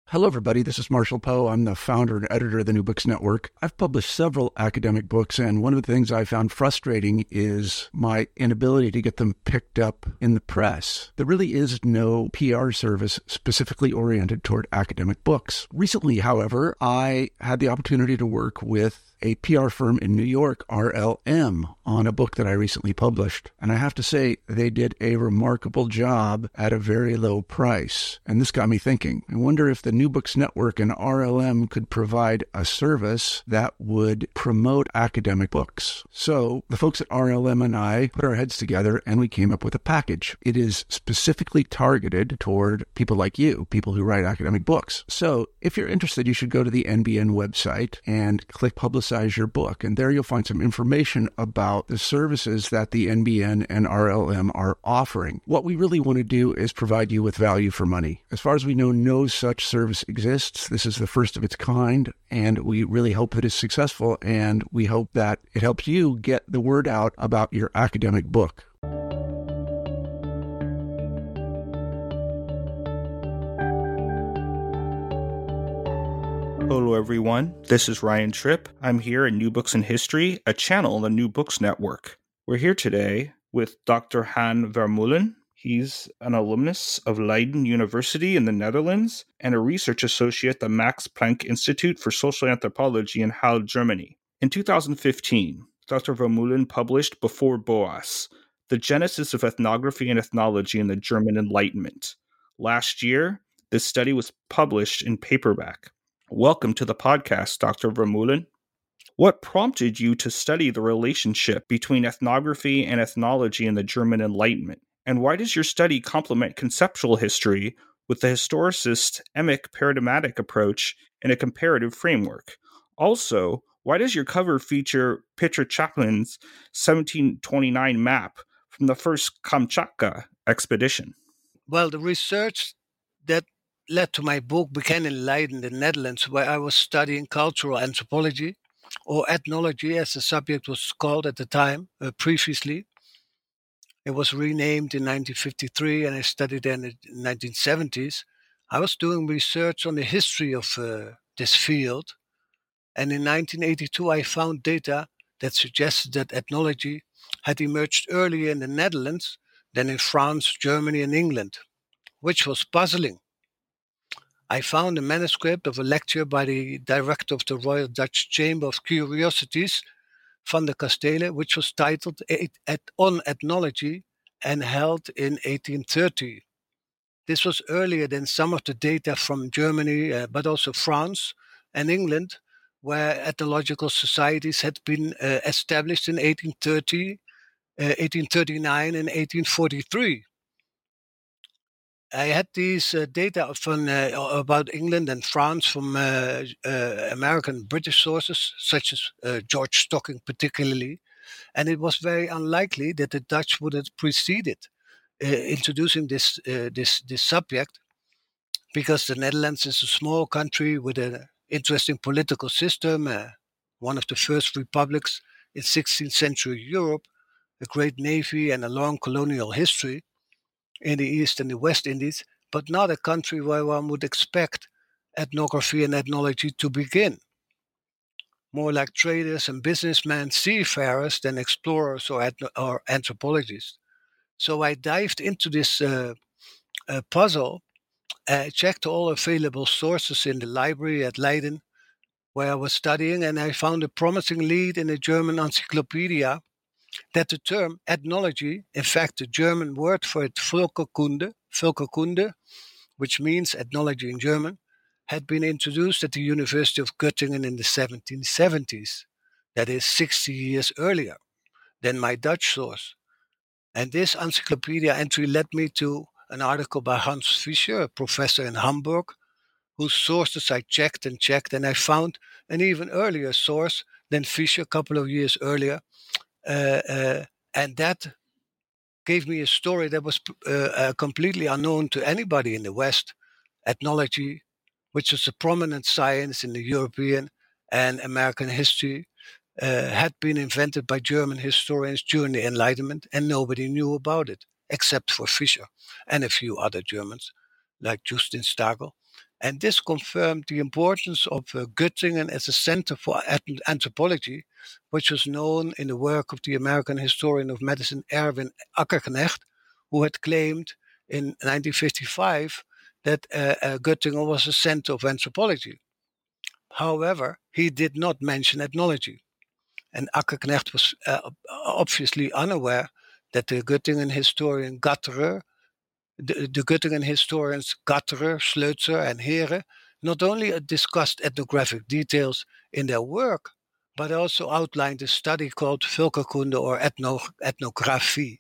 Hello, everybody. This is Marshall Poe. I'm the founder and editor of the New Books Network. I've published several academic books, and one of the things I found frustrating is my inability to get them picked up in the press. There really is no PR service specifically oriented toward academic books. Recently, however, I had the opportunity to work with a PR firm in New York, RLM, on a book that I recently published. And I have to say, they did a remarkable job at a very low price. And this got me thinking. I wonder if the New Books Network and RLM could provide a service that would promote academic books. So the folks at RLM and I put our heads together and we came up with a package. It is specifically targeted toward people like you, people who write academic books. So if you're interested, you should go to the NBN website and click Publicize Your Book. And there you'll find some information about the services that the NBN and RLM are offering. What we really want to do is provide you with value for money. As far as we know, no such service exists. This is the first of its kind, and we really hope that it's successful, and we hope that it helps you get the word out about your academic book. Hello, everyone. This is Ryan Tripp. I'm here at New Books in History, a channel on the New Books Network. We're here today with Dr. Han Vermeulen. He's an alumnus of Leiden University in the Netherlands and a research associate at the Max Planck Institute for Social Anthropology in Halle, Germany. In 2015, Dr. Vermeulen published Before Boas, The Genesis of Ethnography and Ethnology in the German Enlightenment. Last year, this study was published in paperback. Welcome to the podcast, Dr. Vermeulen. What prompted you to study the relationship between ethnography and ethnology in the German Enlightenment? And why does your study complement conceptual history with the historicist emic paradigmatic approach in a comparative framework? Also, why does your cover feature Peter Chaplin's 1729 map from the first Kamchatka expedition? Well, the research that led to my book began in Leiden, the Netherlands, where I was studying cultural anthropology, or ethnology as the subject was called at the time, previously. It was renamed in 1953 and I studied then in the 1970s. I was doing research on the history of this field. And in 1982, I found data that suggested that ethnology had emerged earlier in the Netherlands than in France, Germany, and England, which was puzzling. I found a manuscript of a lecture by the director of the Royal Dutch Chamber of Curiosities, Van der Kastelen, which was titled On Ethnology and held in 1830. This was earlier than some of the data from Germany, but also France and England, where ethnological societies had been established in 1830, 1839 and 1843. I had these data from about England and France from American British sources, such as George Stocking particularly, and it was very unlikely that the Dutch would have preceded introducing this subject, because the Netherlands is a small country with an interesting political system, one of the first republics in 16th century Europe, a great navy and a long colonial history in the East and the West Indies, but not a country where one would expect ethnography and ethnology to begin. More like traders and businessmen, seafarers than explorers or anthropologists. So I dived into this puzzle, checked all available sources in the library at Leiden, where I was studying, and I found a promising lead in a German encyclopedia that the term ethnology, in fact, the German word for it, Völkerkunde, which means ethnology in German, had been introduced at the University of Göttingen in the 1770s. That is 60 years earlier than my Dutch source. And this encyclopedia entry led me to an article by Hans Fischer, a professor in Hamburg, whose sources I checked, and I found an even earlier source than Fischer a couple of years earlier. And that gave me a story that was completely unknown to anybody in the West. Ethnology, which was a prominent science in the European and American history, had been invented by German historians during the Enlightenment, and nobody knew about it, except for Fischer and a few other Germans, like Justin Stagel. And this confirmed the importance of Göttingen as a center for anthropology, which was known in the work of the American historian of medicine Erwin Akkerknecht, who had claimed in 1955 that Göttingen was a center of anthropology. However, he did not mention ethnology. And Akkerknecht was obviously unaware that the Göttingen historian Gatterer, the Göttingen historians Gatterer, Schleutzer, and Heere not only discussed ethnographic details in their work, but also outlined a study called Völkerkunde or ethnography.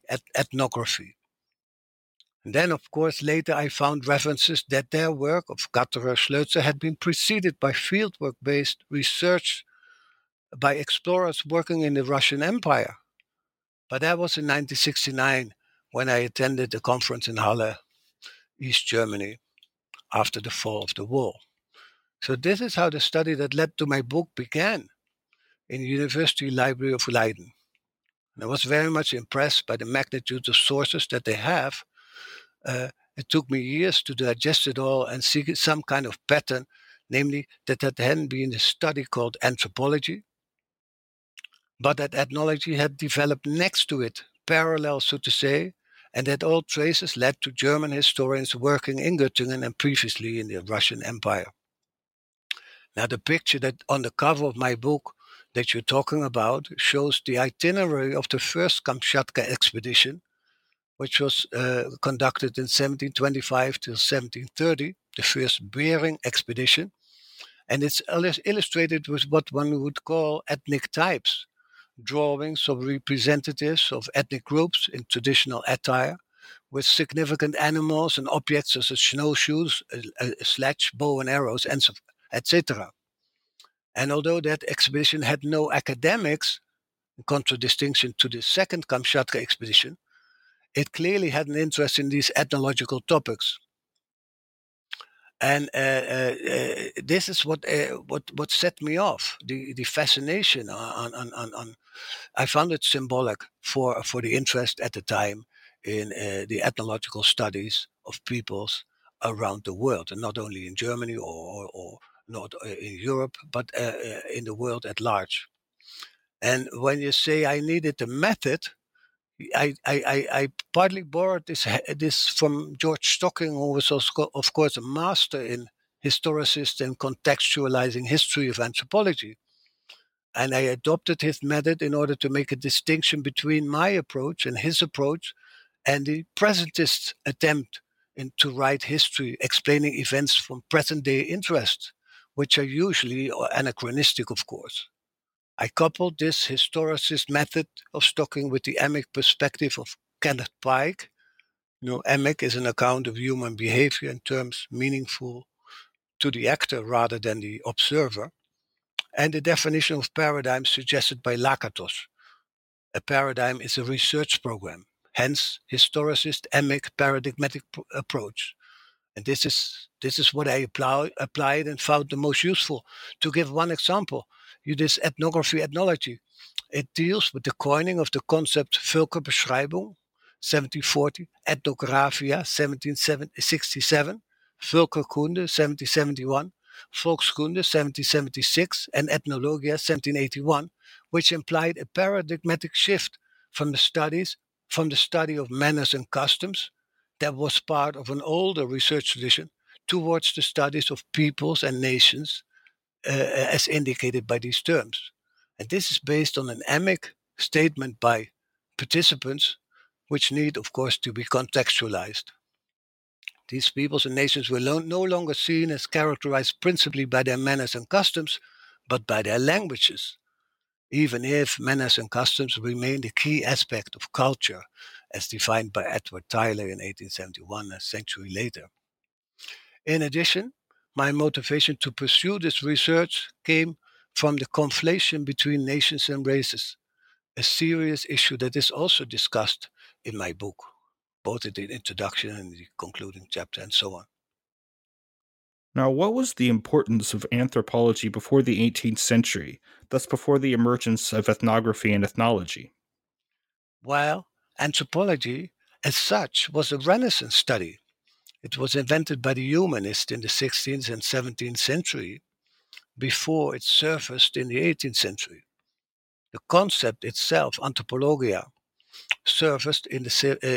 And then, of course, later I found references that their work of Gatterer, Schleutzer had been preceded by fieldwork-based research by explorers working in the Russian Empire. But that was in 1969 when I attended a conference in Halle, East Germany, after the fall of the wall. So this is how the study that led to my book began in the University Library of Leiden. And I was very much impressed by the magnitude of sources that they have. It took me years to digest it all and see some kind of pattern, namely that there hadn't been a study called anthropology, but that ethnology had developed next to it, parallel, so to say, and that all traces led to German historians working in Göttingen and previously in the Russian Empire. Now, the picture that on the cover of my book that you're talking about shows the itinerary of the first Kamchatka expedition, which was conducted in 1725 till 1730, the first Bering expedition. And it's illustrated with what one would call ethnic types, drawings of representatives of ethnic groups in traditional attire, with significant animals and objects such as snowshoes, a sledge, bow and arrows, etc. And although that expedition had no academics, in contradistinction to the second Kamchatka expedition, it clearly had an interest in these ethnological topics. And this is what set me off, the fascination on I found it symbolic for the interest at the time in the ethnological studies of peoples around the world, and not only in Germany or not in Europe, but in the world at large. And when you say I needed a method, I partly borrowed this from George Stocking, who was also, of course, a master in historicist and contextualizing history of anthropology. And I adopted his method in order to make a distinction between my approach and his approach and the presentist attempt to write history, explaining events from present-day interest, which are usually anachronistic, of course. I coupled this historicist method of Stocking with the emic perspective of Kenneth Pike. Emic is an account of human behavior in terms meaningful to the actor rather than the observer, and the definition of paradigm suggested by Lakatos. A paradigm is a research program, hence historicist emic paradigmatic approach. And this is what I applied and found the most useful. To give one example, this ethnography ethnology. It deals with the coining of the concept Völkerbeschreibung, 1740, Ethnographia, 1767, Völkerkunde, 1771, Volkskunde, 1776, and Ethnologia, 1781, which implied a paradigmatic shift from the study of manners and customs that was part of an older research tradition towards the studies of peoples and nations, as indicated by these terms. And this is based on an emic statement by participants, which need, of course, to be contextualized. These peoples and nations were no longer seen as characterized principally by their manners and customs, but by their languages, even if manners and customs remained a key aspect of culture, as defined by Edward Tyler in 1871, a century later. In addition, my motivation to pursue this research came from the conflation between nations and races, a serious issue that is also discussed in my book, both in the introduction and the concluding chapter and so on. Now, what was the importance of anthropology before the 18th century, thus before the emergence of ethnography and ethnology? Well, anthropology, as such, was a Renaissance study. It was invented by the humanists in the 16th and 17th century before it surfaced in the 18th century. The concept itself, anthropologia, surfaced in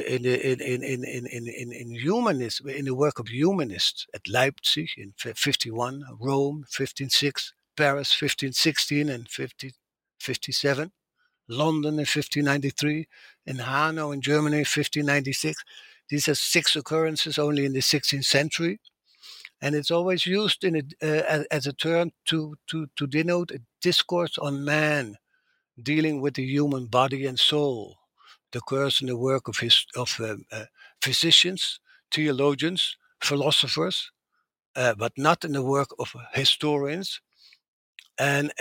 the work of humanists at Leipzig in 51, Rome 1506, Paris 1516 and 1557, London in 1593, and Hanau in Germany 1596. These are 6 occurrences only in the 16th century, and it's always used as a term to denote a discourse on man dealing with the human body and soul. It occurs in the work of physicians, theologians, philosophers, but not in the work of historians. And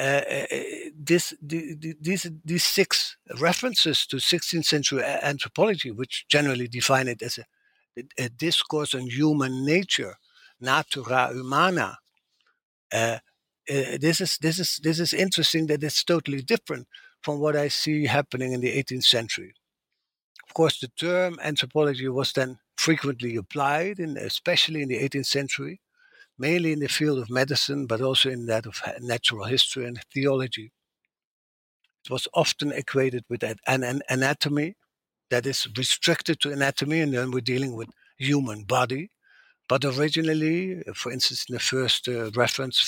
these 6 references to 16th century anthropology, which generally define it as a discourse on human nature, natura humana. This is interesting that it's totally different from what I see happening in the 18th century. Of course, the term anthropology was then frequently applied, especially in the 18th century, mainly in the field of medicine, but also in that of natural history and theology. It was often equated with an anatomy that is restricted to anatomy, and then we're dealing with human body. But originally, for instance, in the first reference,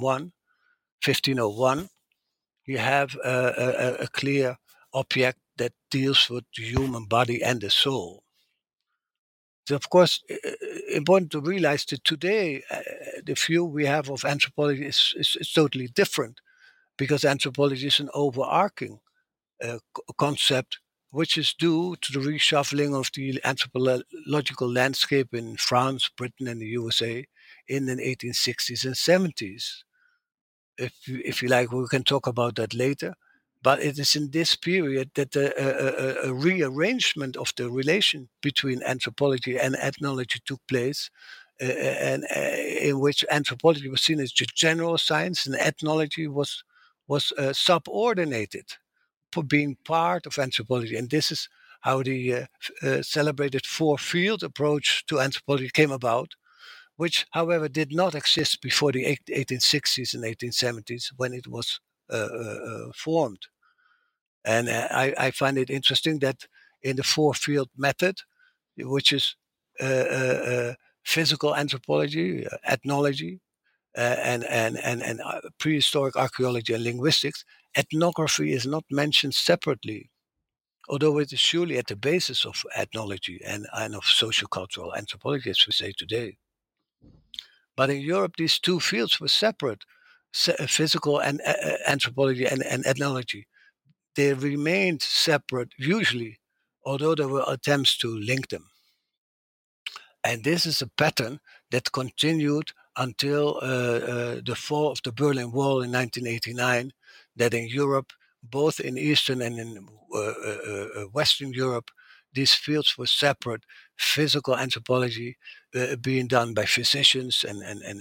1501, you have a clear object that deals with the human body and the soul. It's of course important to realize that today the view we have of anthropology is totally different, because anthropology is an overarching concept which is due to the reshuffling of the anthropological landscape in France, Britain, and the USA in the 1860s and 70s. If you like, we can talk about that later. But it is in this period that a rearrangement of the relation between anthropology and ethnology took place, and in which anthropology was seen as the general science and ethnology was subordinated for being part of anthropology. And this is how the celebrated 4-field approach to anthropology came about, which, however, did not exist before the 1860s and 1870s when it was formed. And I find it interesting that in the 4-field method, which is physical anthropology, ethnology, and prehistoric archaeology and linguistics, ethnography is not mentioned separately, although it is surely at the basis of ethnology and of sociocultural anthropology, as we say today. But in Europe, these 2 fields were separate, physical and anthropology and ethnology. They remained separate usually, although there were attempts to link them. And this is a pattern that continued until the fall of the Berlin Wall in 1989, that in Europe, both in Eastern and in Western Europe, these fields were separate. Physical anthropology being done by physicians and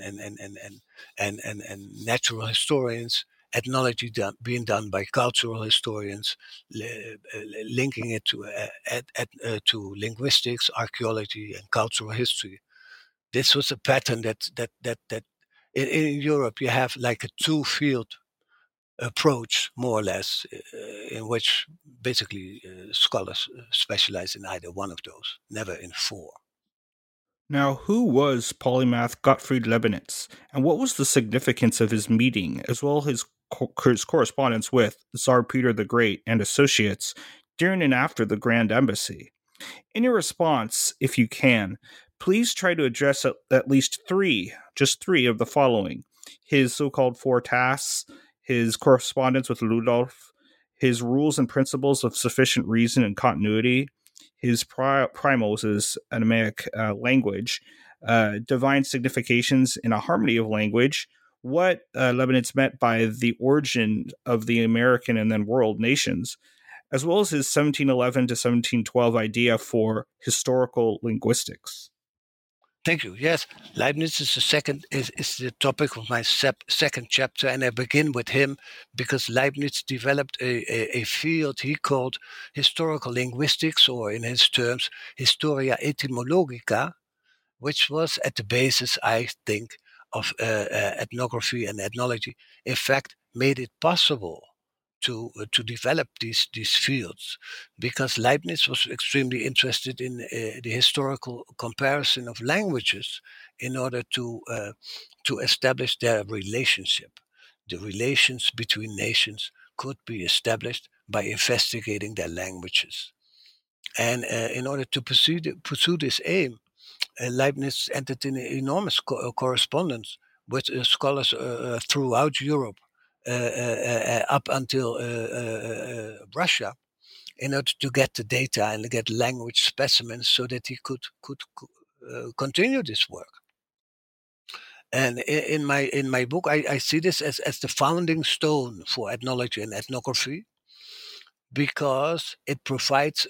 natural historians, ethnology being done by cultural historians, linking it to linguistics, archaeology, and cultural history. This was a pattern that in Europe you have like a 2-field approach, more or less, in which basically scholars specialize in either one of those, never in 4. Now, who was polymath Gottfried Leibniz, and what was the significance of his meeting, as well as his correspondence with Tsar Peter the Great and associates during and after the Grand Embassy? In your response, if you can, please try to address at least just three of the following: his so-called 4 tasks, his correspondence with Ludolf, his rules and principles of sufficient reason and continuity, his primals, his Aramaic language, divine significations in a harmony of language, what Leibniz meant by the origin of the American and then world nations, as well as his 1711 to 1712 idea for historical linguistics. Thank you. Yes, Leibniz is the topic of my second chapter, and I begin with him because Leibniz developed a field he called historical linguistics, or in his terms, Historia Etymologica, which was at the basis, I think, of ethnography and ethnology, in fact, made it possible to develop these fields, because Leibniz was extremely interested in the historical comparison of languages in order to establish their relationship. The relations between nations could be established by investigating their languages. And in order to pursue this aim, Leibniz entered in enormous correspondence with scholars throughout Europe up until Russia, in order to get the data and get language specimens so that he could continue this work. And in my book, I see this as the founding stone for ethnology and ethnography, because it provides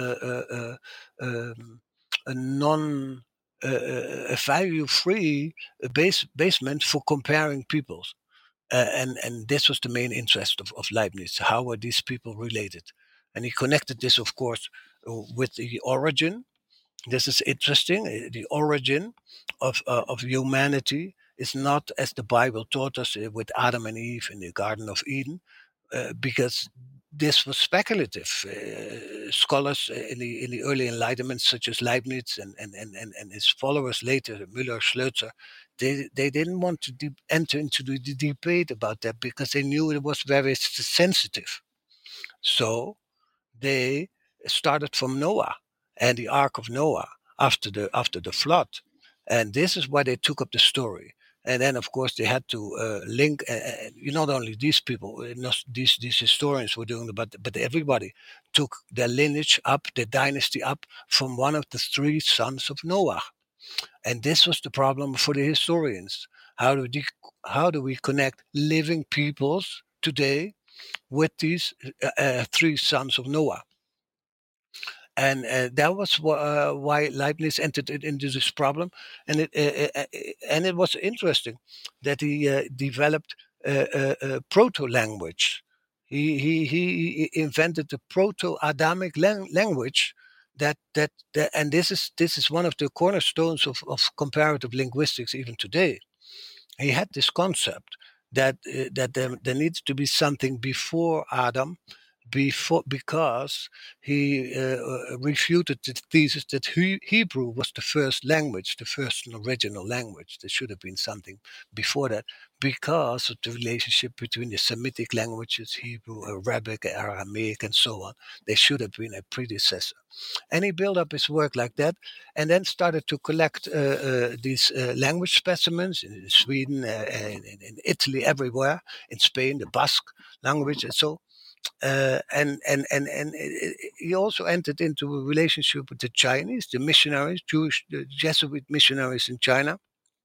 a non a value-free basement for comparing peoples. And this was the main interest of Leibniz. How were these people related? And he connected this, of course, with the origin. This is interesting. The origin of humanity is not as the Bible taught us with Adam and Eve in the Garden of Eden, because this was speculative. Scholars in the early Enlightenment, such as Leibniz and his followers later, Müller, Schleutzer, they didn't want to enter into the debate about that, because they knew it was very sensitive. So they started from Noah and the Ark of Noah after the flood, and this is why they took up the story. And then, of course, they had to link. Not only these people, not these historians were doing it, but everybody took their lineage up, their dynasty up from one of the three sons of Noah. And this was the problem for the historians. How do we connect living peoples today with these three sons of Noah? And that was why Leibniz entered into this problem, and it was interesting that he developed a proto-language. He invented the Proto-Adamic language that and this is one of the cornerstones of comparative linguistics even today. He had this concept that there needs to be something before Adam, because he refuted the thesis that Hebrew was the first language, the first original language. There should have been something before that, because of the relationship between the Semitic languages, Hebrew, Arabic, Aramaic, and so on. There should have been a predecessor. And he built up his work like that, and then started to collect these language specimens in Sweden, in Italy, everywhere, in Spain, the Basque language, and so. And he also entered into a relationship with the Chinese, the missionaries, the Jesuit missionaries in China,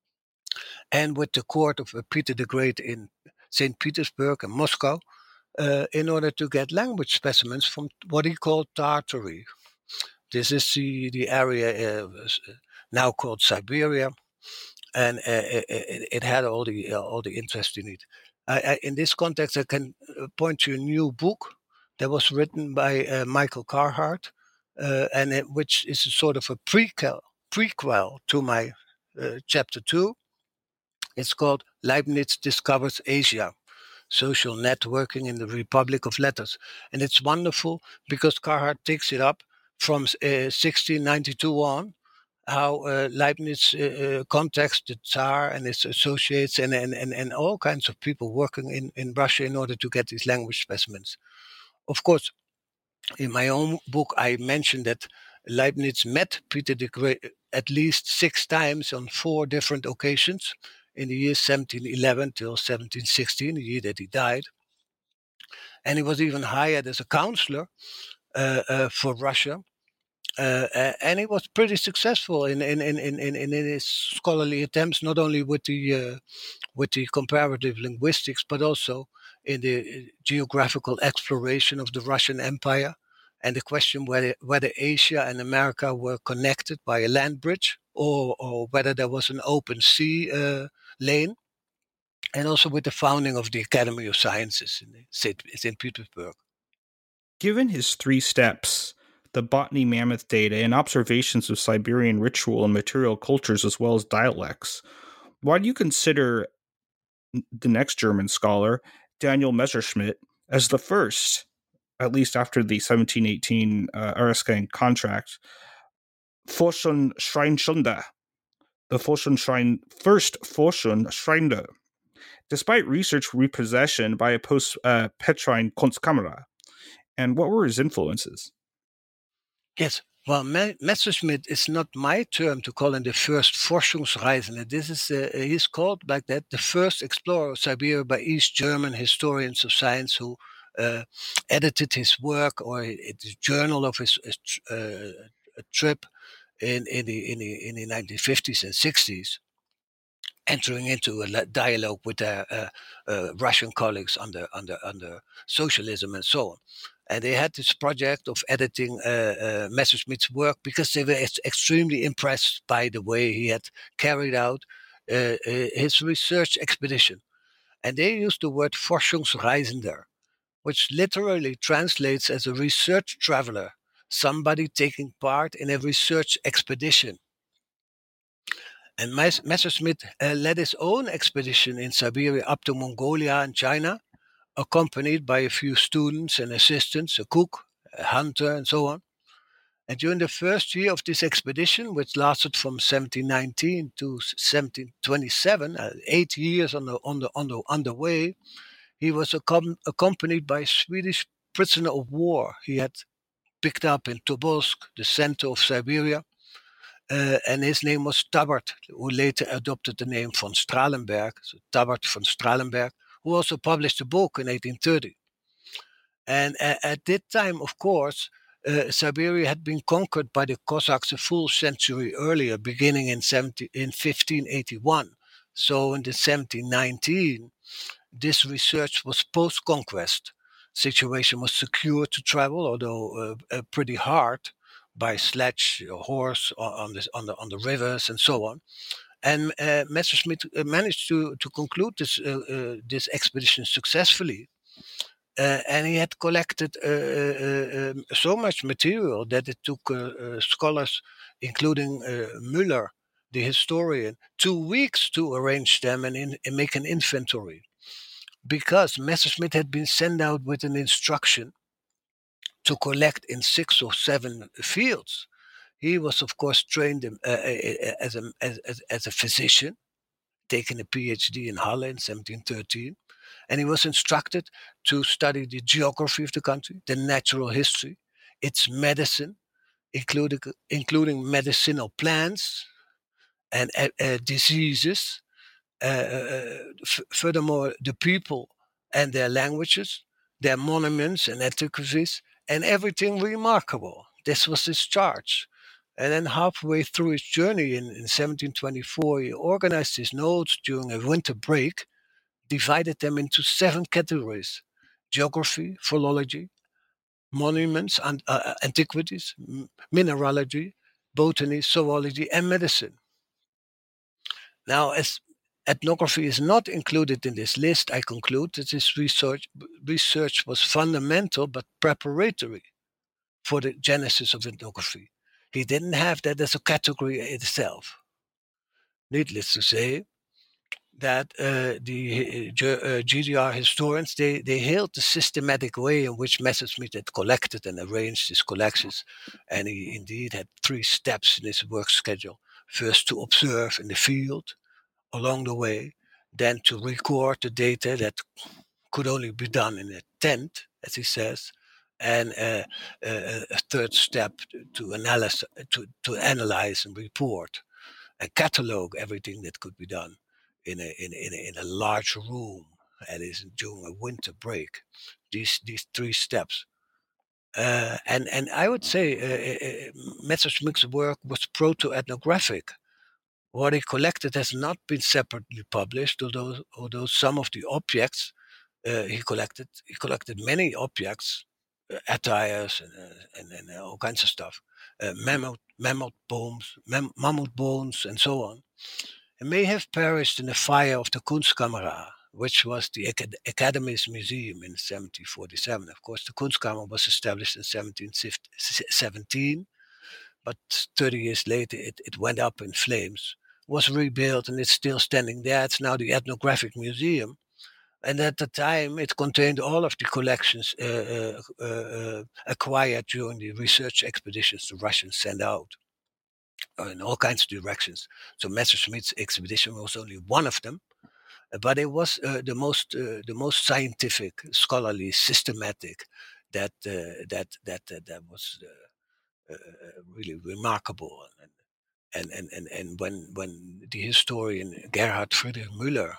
and with the court of Peter the Great in St. Petersburg and Moscow, in order to get language specimens from what he called Tartary. This is the area now called Siberia, and it had all the interest in it. In this context, I can point to a new book that was written by Michael Carhart, which is a sort of a prequel to my chapter 2. It's called Leibniz Discovers Asia, Social Networking in the Republic of Letters. And it's wonderful because Carhart takes it up from 1692 on, how Leibniz contacts the Tsar and his associates and all kinds of people working in Russia in order to get these language specimens. Of course, in my own book, I mentioned that Leibniz met Peter the Great at least 6 times on 4 different occasions in the years 1711 till 1716, the year that he died. And he was even hired as a counselor for Russia. And he was pretty successful in his scholarly attempts, not only with the comparative linguistics, but also in the geographical exploration of the Russian Empire, and the question whether Asia and America were connected by a land bridge, or whether there was an open sea lane, and also with the founding of the Academy of Sciences in St. Petersburg. Given his 3 steps the Botany Mammoth data, and observations of Siberian ritual and material cultures as well as dialects. Why do you consider the next German scholar, Daniel Messerschmitt, as the first, at least after the 1718 Erskine contract, Forschungsschreinstunde, first Forschungsschreinde, despite research repossession by a post-Petrine Kunstkamera? And what were his influences? Yes. Well, Messerschmitt is not my term to call him the first Forschungsreisende. This is he's called like that, the first explorer of Siberia by East German historians of science who edited his work or the journal of his trip in the 1950s and 60s, entering into a dialogue with their Russian colleagues under socialism and so on. And they had this project of editing Messerschmitt's work because they were extremely impressed by the way he had carried out his research expedition. And they used the word Forschungsreisender, which literally translates as a research traveler, somebody taking part in a research expedition. And Messerschmitt led his own expedition in Siberia up to Mongolia and China, accompanied by a few students and assistants, a cook, a hunter, and so on. And during the first year of this expedition, which lasted from 1719 to 1727, 8 years on the way, he was accompanied by a Swedish prisoner of war he had picked up in Tobolsk, the center of Siberia. And his name was Tabbert, who later adopted the name von Stralenberg, so Tabbert von Stralenberg, who also published a book in 1830. And at that time, of course, Siberia had been conquered by the Cossacks a full century earlier, beginning in 1581. So in the 1719, this research was post-conquest. Situation was secure to travel, although pretty hard, by sledge or horse on the rivers and so on. And Messerschmitt managed to conclude this expedition successfully. And he had collected so much material that it took scholars, including Müller, the historian, 2 weeks to arrange them and make an inventory. Because Messerschmitt had been sent out with an instruction to collect in 6 or 7 fields. He was, of course, trained as a physician, taking a PhD in Halle in 1713. And he was instructed to study the geography of the country, the natural history, its medicine, including medicinal plants and diseases. Furthermore, the people and their languages, their monuments and antiquities, and everything remarkable. This was his charge. And then halfway through his journey in 1724, he organized his notes during a winter break, divided them into 7 categories: geography, philology, monuments and antiquities, mineralogy, botany, zoology, and medicine. Now, as ethnography is not included in this list, I conclude that his research was fundamental but preparatory for the genesis of ethnography. He didn't have that as a category itself. Needless to say, that the GDR historians, they hailed the systematic way in which Messerschmitt had collected and arranged his collections. And he indeed had 3 steps in his work schedule. First, to observe in the field along the way, then to record the data that could only be done in a tent, as he says, and a third step to analyze and report and catalog everything that could be done in a large room, and is during a winter break. These 3 steps, and I would say Messerschmitt's work was proto-ethnographic. What he collected has not been separately published, although some of the objects he collected many objects, attires and all kinds of stuff, mammoth bones, and so on. It may have perished in the fire of the Kunstkamera, which was the Academy's Museum in 1747. Of course, the Kunstkammer was established in 1717, but 30 years later it went up in flames, was rebuilt, and it's still standing there. It's now the Ethnographic Museum. And at the time, it contained all of the collections acquired during the research expeditions the Russians sent out in all kinds of directions. So Messerschmitt's expedition was only one of them, but it was the most scientific, scholarly, systematic. That was really remarkable. And when the historian Gerhard Friedrich Müller,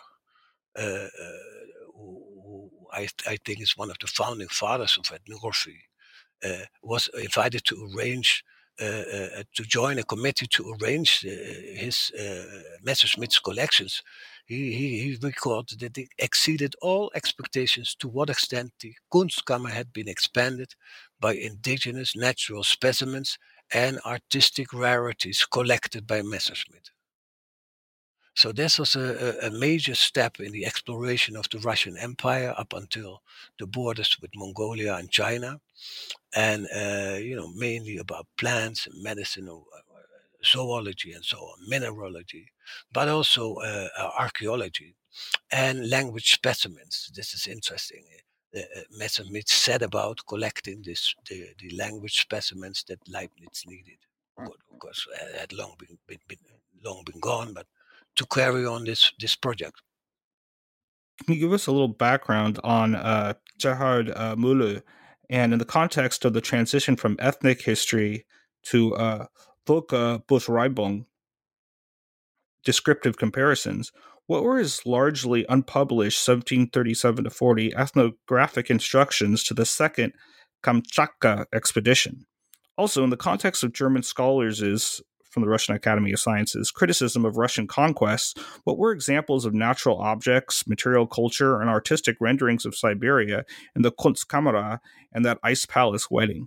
who I think is one of the founding fathers of ethnography, was invited to arrange to join a committee to arrange his Messerschmitt's collections. He recalled that it exceeded all expectations to what extent the Kunstkammer had been expanded by indigenous natural specimens and artistic rarities collected by Messerschmitt. So this was a major step in the exploration of the Russian Empire up until the borders with Mongolia and China, and mainly about plants and medicine, zoology and so on, mineralogy, but also archaeology and language specimens. This is interesting. Messerschmitt set about collecting the language specimens that Leibniz needed. Of course, had long been gone, but to carry on this project. Can you give us a little background on Gerhard Müller, and in the context of the transition from ethnic history to Völkerbeschreibung, descriptive comparisons? What were his largely unpublished 1737 to 40 ethnographic instructions to the second Kamchatka expedition? Also, in the context of German scholars' from the Russian Academy of Sciences criticism of Russian conquests, what were examples of natural objects, material culture, and artistic renderings of Siberia in the Kunstkamera and that ice palace wedding?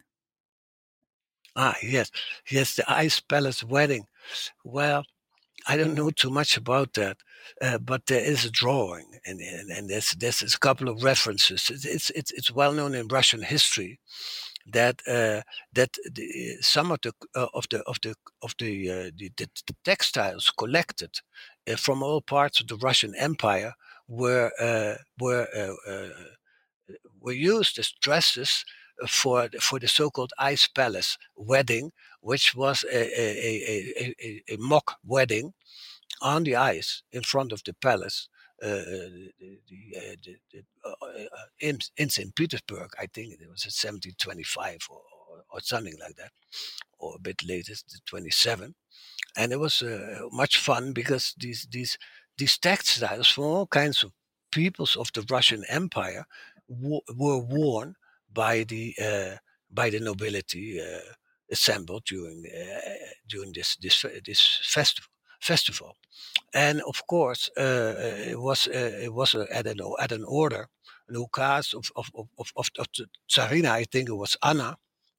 Yes, the ice palace wedding. Well, I don't know too much about that, but there is a drawing, and there's a couple of references. It's well known in Russian history that some of the textiles collected from all parts of the Russian Empire were used as dresses for the so-called ice palace wedding, which was a mock wedding on the ice in front of the palace in St. Petersburg. I think it was 1725 or something like that, or a bit later, 27. And it was much fun because these textiles from all kinds of peoples of the Russian Empire were worn by the nobility assembled during this festival. And of course, it was at an order, an ukaz of the Tsarina. I think it was Anna,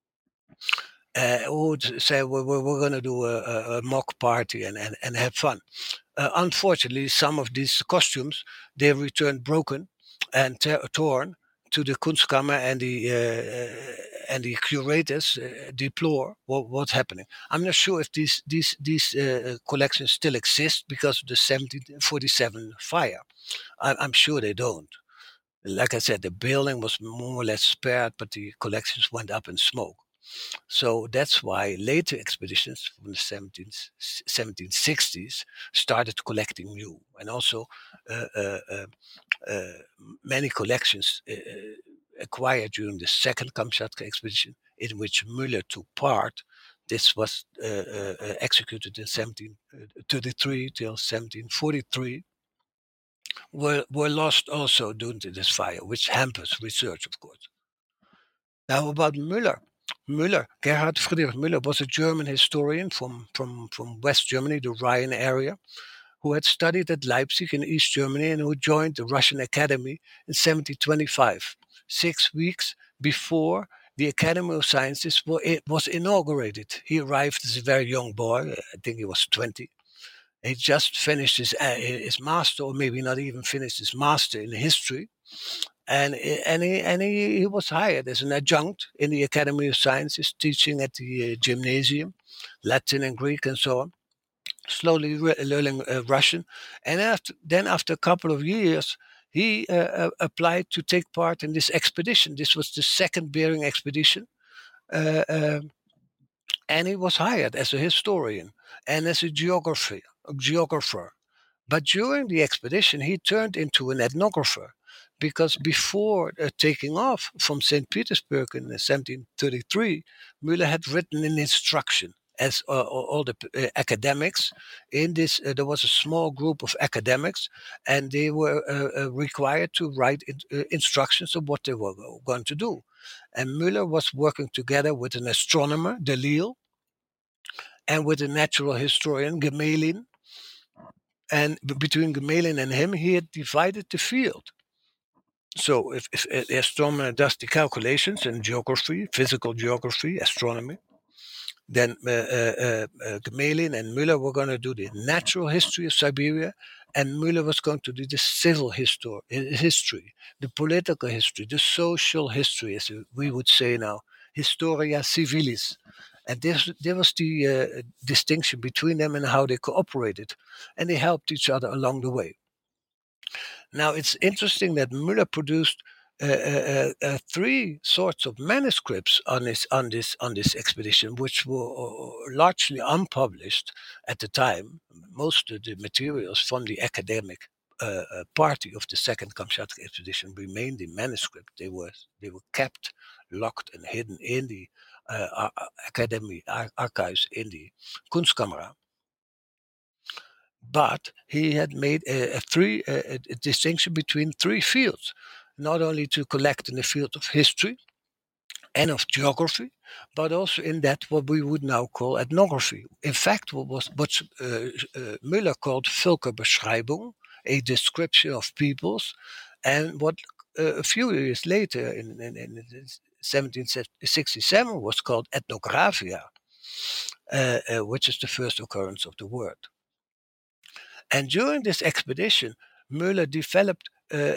who would say we're going to do a mock party and have fun. Unfortunately, some of these costumes they returned broken and torn to the Kunstkammer, and the curators deplore what's happening. I'm not sure if these collections still exist because of the 1747 fire. I'm sure they don't. Like I said, the building was more or less spared, but the collections went up in smoke. So that's why later expeditions from the 1760s started collecting new, and also many collections acquired during the second Kamchatka expedition, in which Müller took part. This was executed in 1733 till 1743. Were lost also due to this fire, which hampers research, of course. Now about Müller. Gerhard Friedrich Müller was a German historian from West Germany, the Rhine area, who had studied at Leipzig in East Germany and who joined the Russian Academy in 1725, 6 weeks before the Academy of Sciences was inaugurated. He arrived as a very young boy, I think he was 20, He just finished his master, or maybe not even finished his master in history, and he was hired as an adjunct in the Academy of Sciences, teaching at the gymnasium, Latin and Greek and so on. Slowly learning Russian, and after a couple of years, he applied to take part in this expedition. This was the second Bering expedition, uh, uh, and he was hired as a historian and as a geographer. But during the expedition, he turned into an ethnographer, because before taking off from St. Petersburg in 1733, Müller had written an instruction as all the academics in this. There was a small group of academics, and they were required to write instructions of what they were going to do. And Müller was working together with an astronomer, Delisle, and with a natural historian, Gmelin. And between Gmelin and him, he had divided the field. So if the astronomer does the calculations in geography, physical geography, astronomy, then Gmelin and Müller were going to do the natural history of Siberia, and Müller was going to do the civil history, the political history, the social history, as we would say now, Historia Civilis. And there was the distinction between them and how they cooperated, and they helped each other along the way. Now, it's interesting that Müller produced three sorts of manuscripts on this expedition, which were largely unpublished at the time. Most of the materials from the academic party of the second Kamchatka expedition remained in manuscript. They were kept, locked, and hidden in the academy archives in the Kunstkamera. But he had made a distinction between three fields, not only to collect in the field of history and of geography, but also in that what we would now call ethnography. In fact, what Müller called Völkerbeschreibung, a description of peoples, and what a few years later, in 1767, was called ethnographia, which is the first occurrence of the word. And during this expedition, Müller developed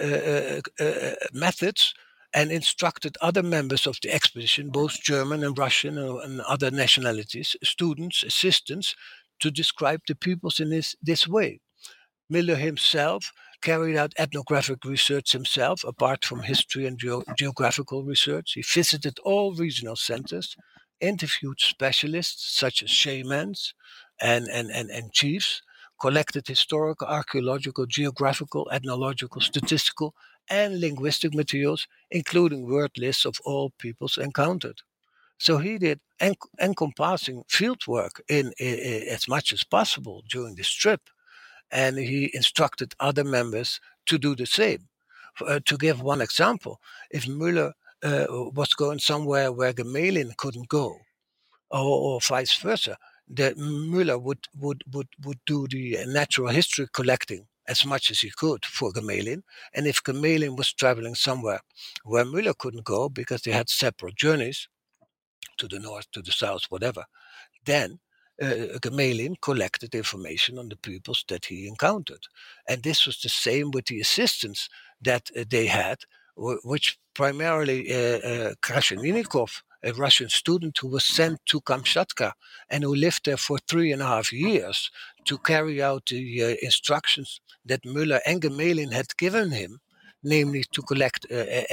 methods and instructed other members of the expedition, both German and Russian and other nationalities, students, assistants, to describe the peoples in this way. Müller himself carried out ethnographic research himself, apart from history and geographical research. He visited all regional centers, interviewed specialists such as shamans and chiefs, collected historical, archaeological, geographical, ethnological, statistical, and linguistic materials, including word lists of all peoples encountered. So he did encompassing field work in as much as possible during this trip, and he instructed other members to do the same. To give one example, if Müller was going somewhere where Gmelin couldn't go, or vice versa, that Müller would do the natural history collecting as much as he could for Gmelin. And if Gmelin was traveling somewhere where Müller couldn't go because they had separate journeys to the north, to the south, whatever, then Gmelin collected information on the peoples that he encountered. And this was the same with the assistants that they had, which primarily Krasheninnikov, a Russian student who was sent to Kamchatka and who lived there for 3.5 years to carry out the instructions that Müller and Gmelin had given him, namely to collect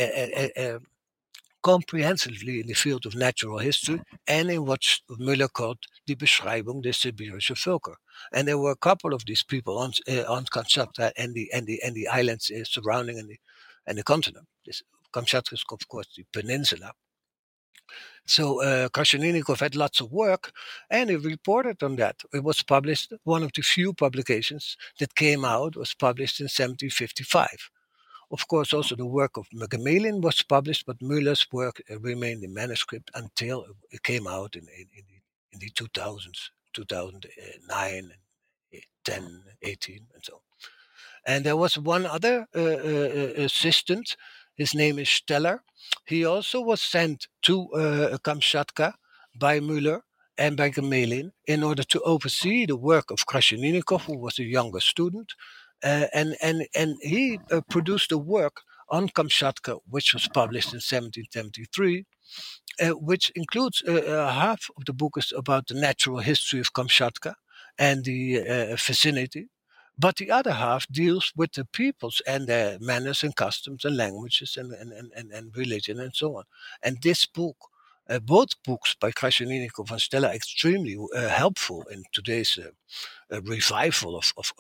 comprehensively in the field of natural history and in what Müller called the Beschreibung des Sibirische Völker. And there were a couple of these people on Kamchatka and the islands surrounding and the continent. Kamchatka is, of course, the peninsula. So Krasheninnikov had lots of work, and he reported on that. It was published. One of the few publications that came out was published in 1755. Of course, also the work of Gmelin was published, but Müller's work remained in manuscript until it came out in the 2000s, 2009, 10, 18, and so on. And there was one other assistant. His name is Steller. He also was sent to Kamchatka by Müller, and by Gemelin in order to oversee the work of Krasheninnikov, who was a younger student. And he produced a work on Kamchatka, which was published in 1773, which includes half of the book is about the natural history of Kamchatka and the vicinity. But the other half deals with the peoples and their manners and customs and languages and religion and so on. And this book, both books by Krasheninnikov and Stella, are extremely helpful in today's revival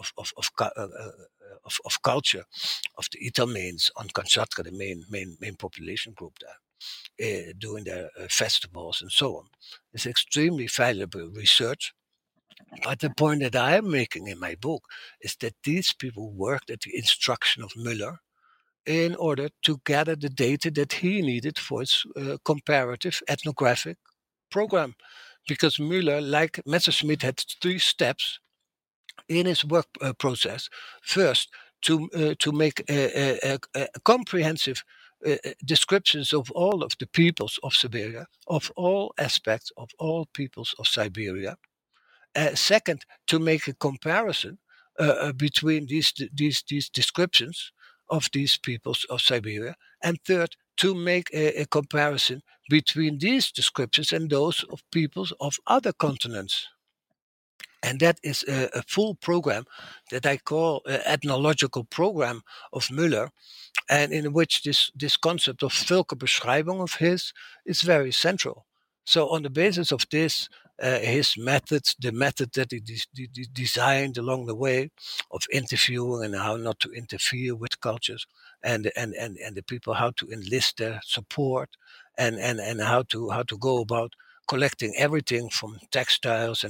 of culture of the Italmanes on Kamchatka, the main population group there, doing their festivals and so on. It's extremely valuable research. But the point that I am making in my book is that these people worked at the instruction of Müller in order to gather the data that he needed for his comparative ethnographic program. Because Müller, like Messerschmitt, had 3 steps in his work process. First, to make a comprehensive descriptions of all of the peoples of Siberia, of all aspects of all peoples of Siberia. Second, to make a comparison between these descriptions of these peoples of Siberia, and third, to make a comparison between these descriptions and those of peoples of other continents. And that is a full program that I call ethnological program of Müller, and in which this concept of Völkerbeschreibung of his is very central. So on the basis of this, his methods, the method that he designed along the way of interviewing and how not to interfere with cultures, and the people, how to enlist their support, and how to go about collecting everything from textiles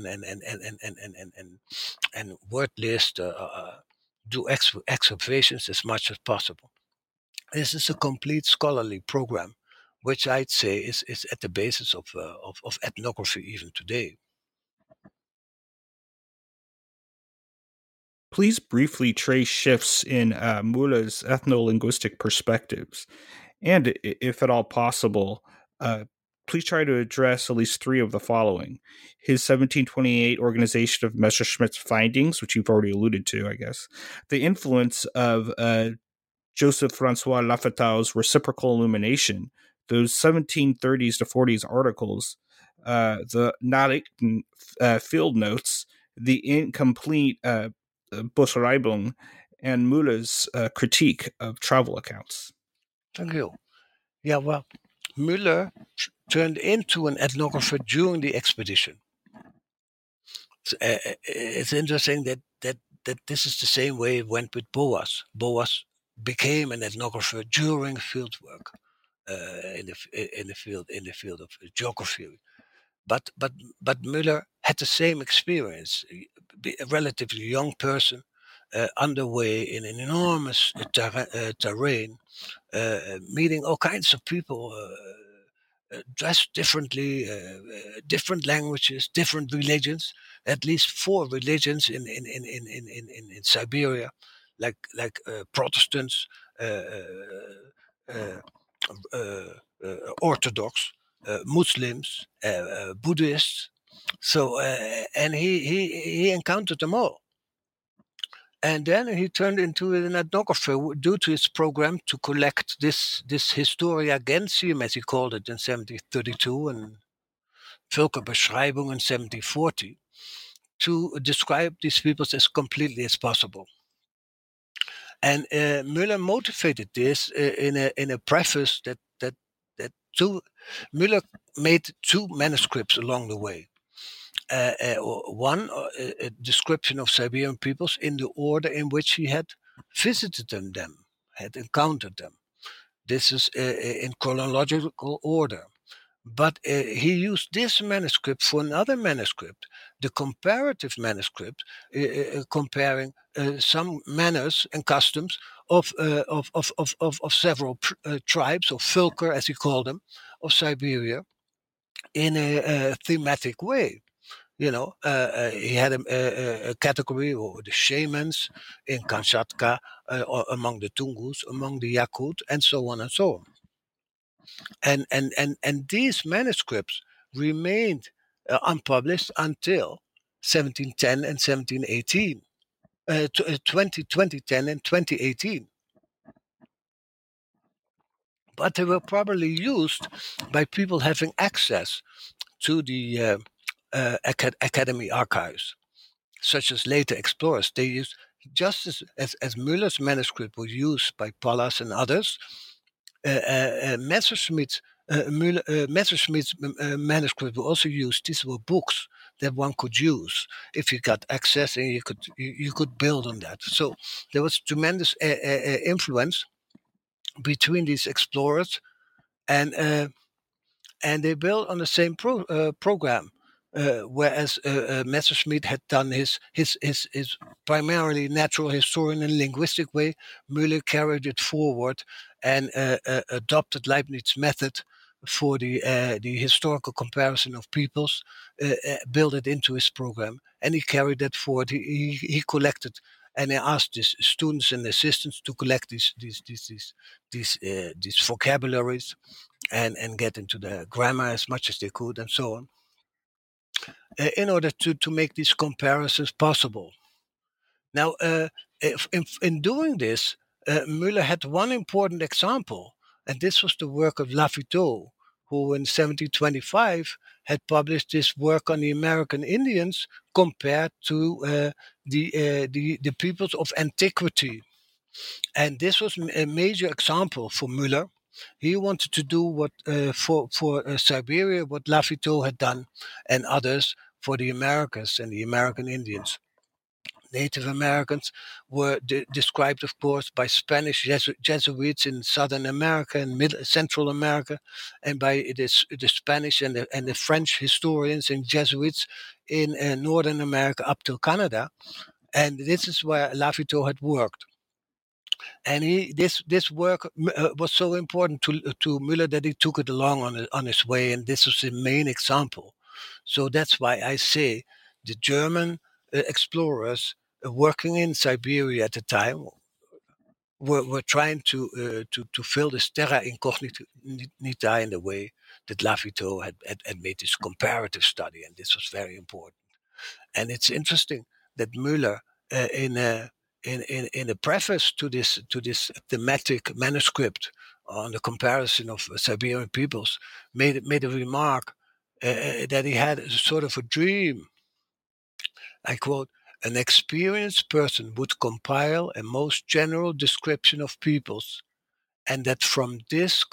and word list, do excavations as much as possible. This is a complete scholarly program, which I'd say is at the basis of ethnography even today. Please briefly trace shifts in Müller's ethno-linguistic perspectives, and if at all possible, please try to address at least 3 of the following: his 1728 organization of Messerschmitt's findings, which you've already alluded to, I guess; the influence of Joseph Francois Lafitau's reciprocal illumination, those 1730s to 40s articles, the Nachrichten field notes, the incomplete Beschreibung, and Müller's critique of travel accounts. Thank you. Yeah, well, Müller turned into an ethnographer during the expedition. It's interesting that this is the same way it went with Boas. Boas became an ethnographer during field work in the field of geography. But Müller had the same experience. A relatively young person, underway in an enormous terrain, meeting all kinds of people, dressed differently, different languages, different religions. At least 4 religions in Siberia, like Protestants, Orthodox, Muslims, Buddhists. So and he encountered them all. And then he turned into an ethnographer due to his program to collect this Historia Gentium, as he called it, in 1732, and Völkerbeschreibung in 1740, to describe these peoples as completely as possible. And Müller motivated this in a preface that Müller made 2 manuscripts along the way. One, a description of Siberian peoples in the order in which he had visited them, had encountered them. This is in chronological order. But he used this manuscript for another manuscript, the comparative manuscript, comparing some manners and customs of several tribes, or Völker, as he called them, of Siberia, in a thematic way. You know, he had a category, or the shamans in Kamchatka, among the Tungus, among the Yakut, and so on and so on. And these manuscripts remained unpublished until 1710 and 1718, 2010 and 2018. But they were probably used by people having access to the academy archives, such as later explorers. They used, just as Müller's manuscript was used by Pallas and others, Messerschmitt's manuscript were also used. These were books that one could use if you got access, and you could build on that. So there was tremendous influence between these explorers, and they built on the same program. Whereas Messerschmitt had done his primarily natural historian and linguistic way, Müller carried it forward and adopted Leibniz's method for the historical comparison of peoples, built it into his program, and he carried that forward. He collected, and he asked his students and assistants to collect these vocabularies and get into the grammar as much as they could, and so on, in order to make these comparisons possible. Now, in doing this, Müller had one important example, and this was the work of Lafitau, who in 1725 had published this work on the American Indians compared to the peoples of antiquity. And this was a major example for Müller. He wanted to do what for Siberia, what Lafitau had done, and others for the Americas and the American Indians. Native Americans were described, of course, by Spanish Jesuits in Southern America and Central America, and by the Spanish and the French historians and Jesuits in Northern America up to Canada. And this is where Lafitau had worked. And this work was so important to Müller that he took it along on his way, and this was the main example. So that's why I say the German explorers working in Siberia at the time were trying to fill this terra incognita in the way that Lafitau had made this comparative study, and this was very important. And it's interesting that Müller, in a preface to this thematic manuscript on the comparison of Siberian peoples, made a remark that he had sort of a dream. I quote, "An experienced person would compile a most general description of peoples, and that from this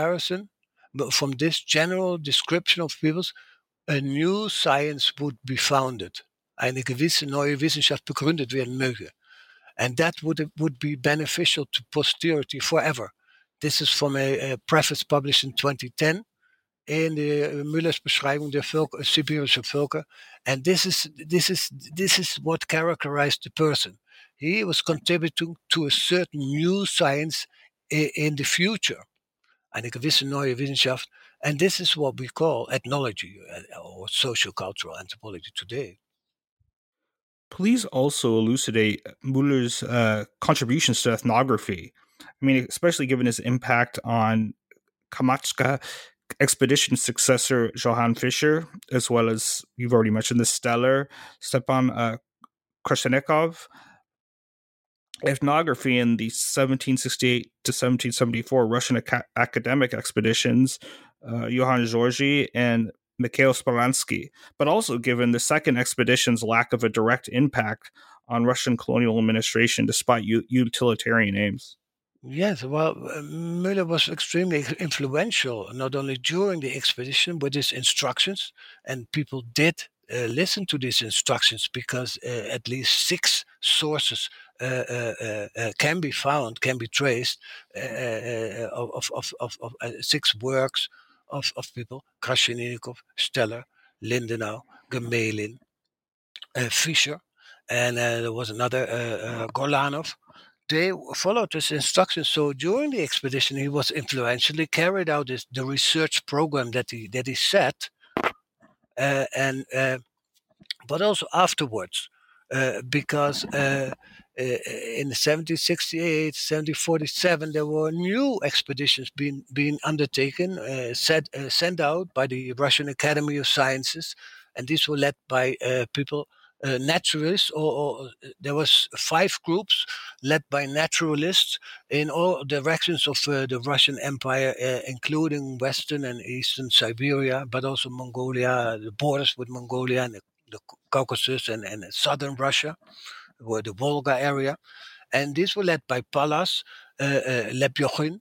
general description of peoples, a new science would be founded. Eine gewisse neue Wissenschaft begründet werden möge. And that would be beneficial to posterity forever." This is from a preface published in 2010 in the Müller's Beschreibung der Sibirische Völker. And this is what characterized the person. He was contributing to a certain new science in the future. Eine gewisse neue Wissenschaft. And this is what we call ethnology or socio-cultural anthropology today. Please also elucidate Müller's contributions to ethnography. I mean, especially given his impact on Kamchatka expedition successor Johann Fischer, as well as, you've already mentioned, the stellar Stepan Krashenikov. Ethnography in the 1768 to 1774 Russian academic expeditions, Johann Georgi and Mikhail Speransky, but also given the second expedition's lack of a direct impact on Russian colonial administration despite utilitarian aims. Yes, well, Müller was extremely influential, not only during the expedition with his instructions, and people did listen to these instructions because at least 6 sources can be found, can be traced of 6 works of people: Krashenikov, Steller, Lindenau, Gemelin, Fischer, and there was another, Gorlanov. They followed his instructions. So during the expedition, he was influentially carried out the research program that he set, but also afterwards, because in 1768, 1747, there were new expeditions being undertaken, sent out by the Russian Academy of Sciences, and these were led by people, naturalists, or there was 5 groups led by naturalists in all directions of the Russian Empire, including Western and Eastern Siberia, but also Mongolia, the borders with Mongolia and the Caucasus and southern Russia, where the Volga area. And these were led by Pallas, Lepjochin,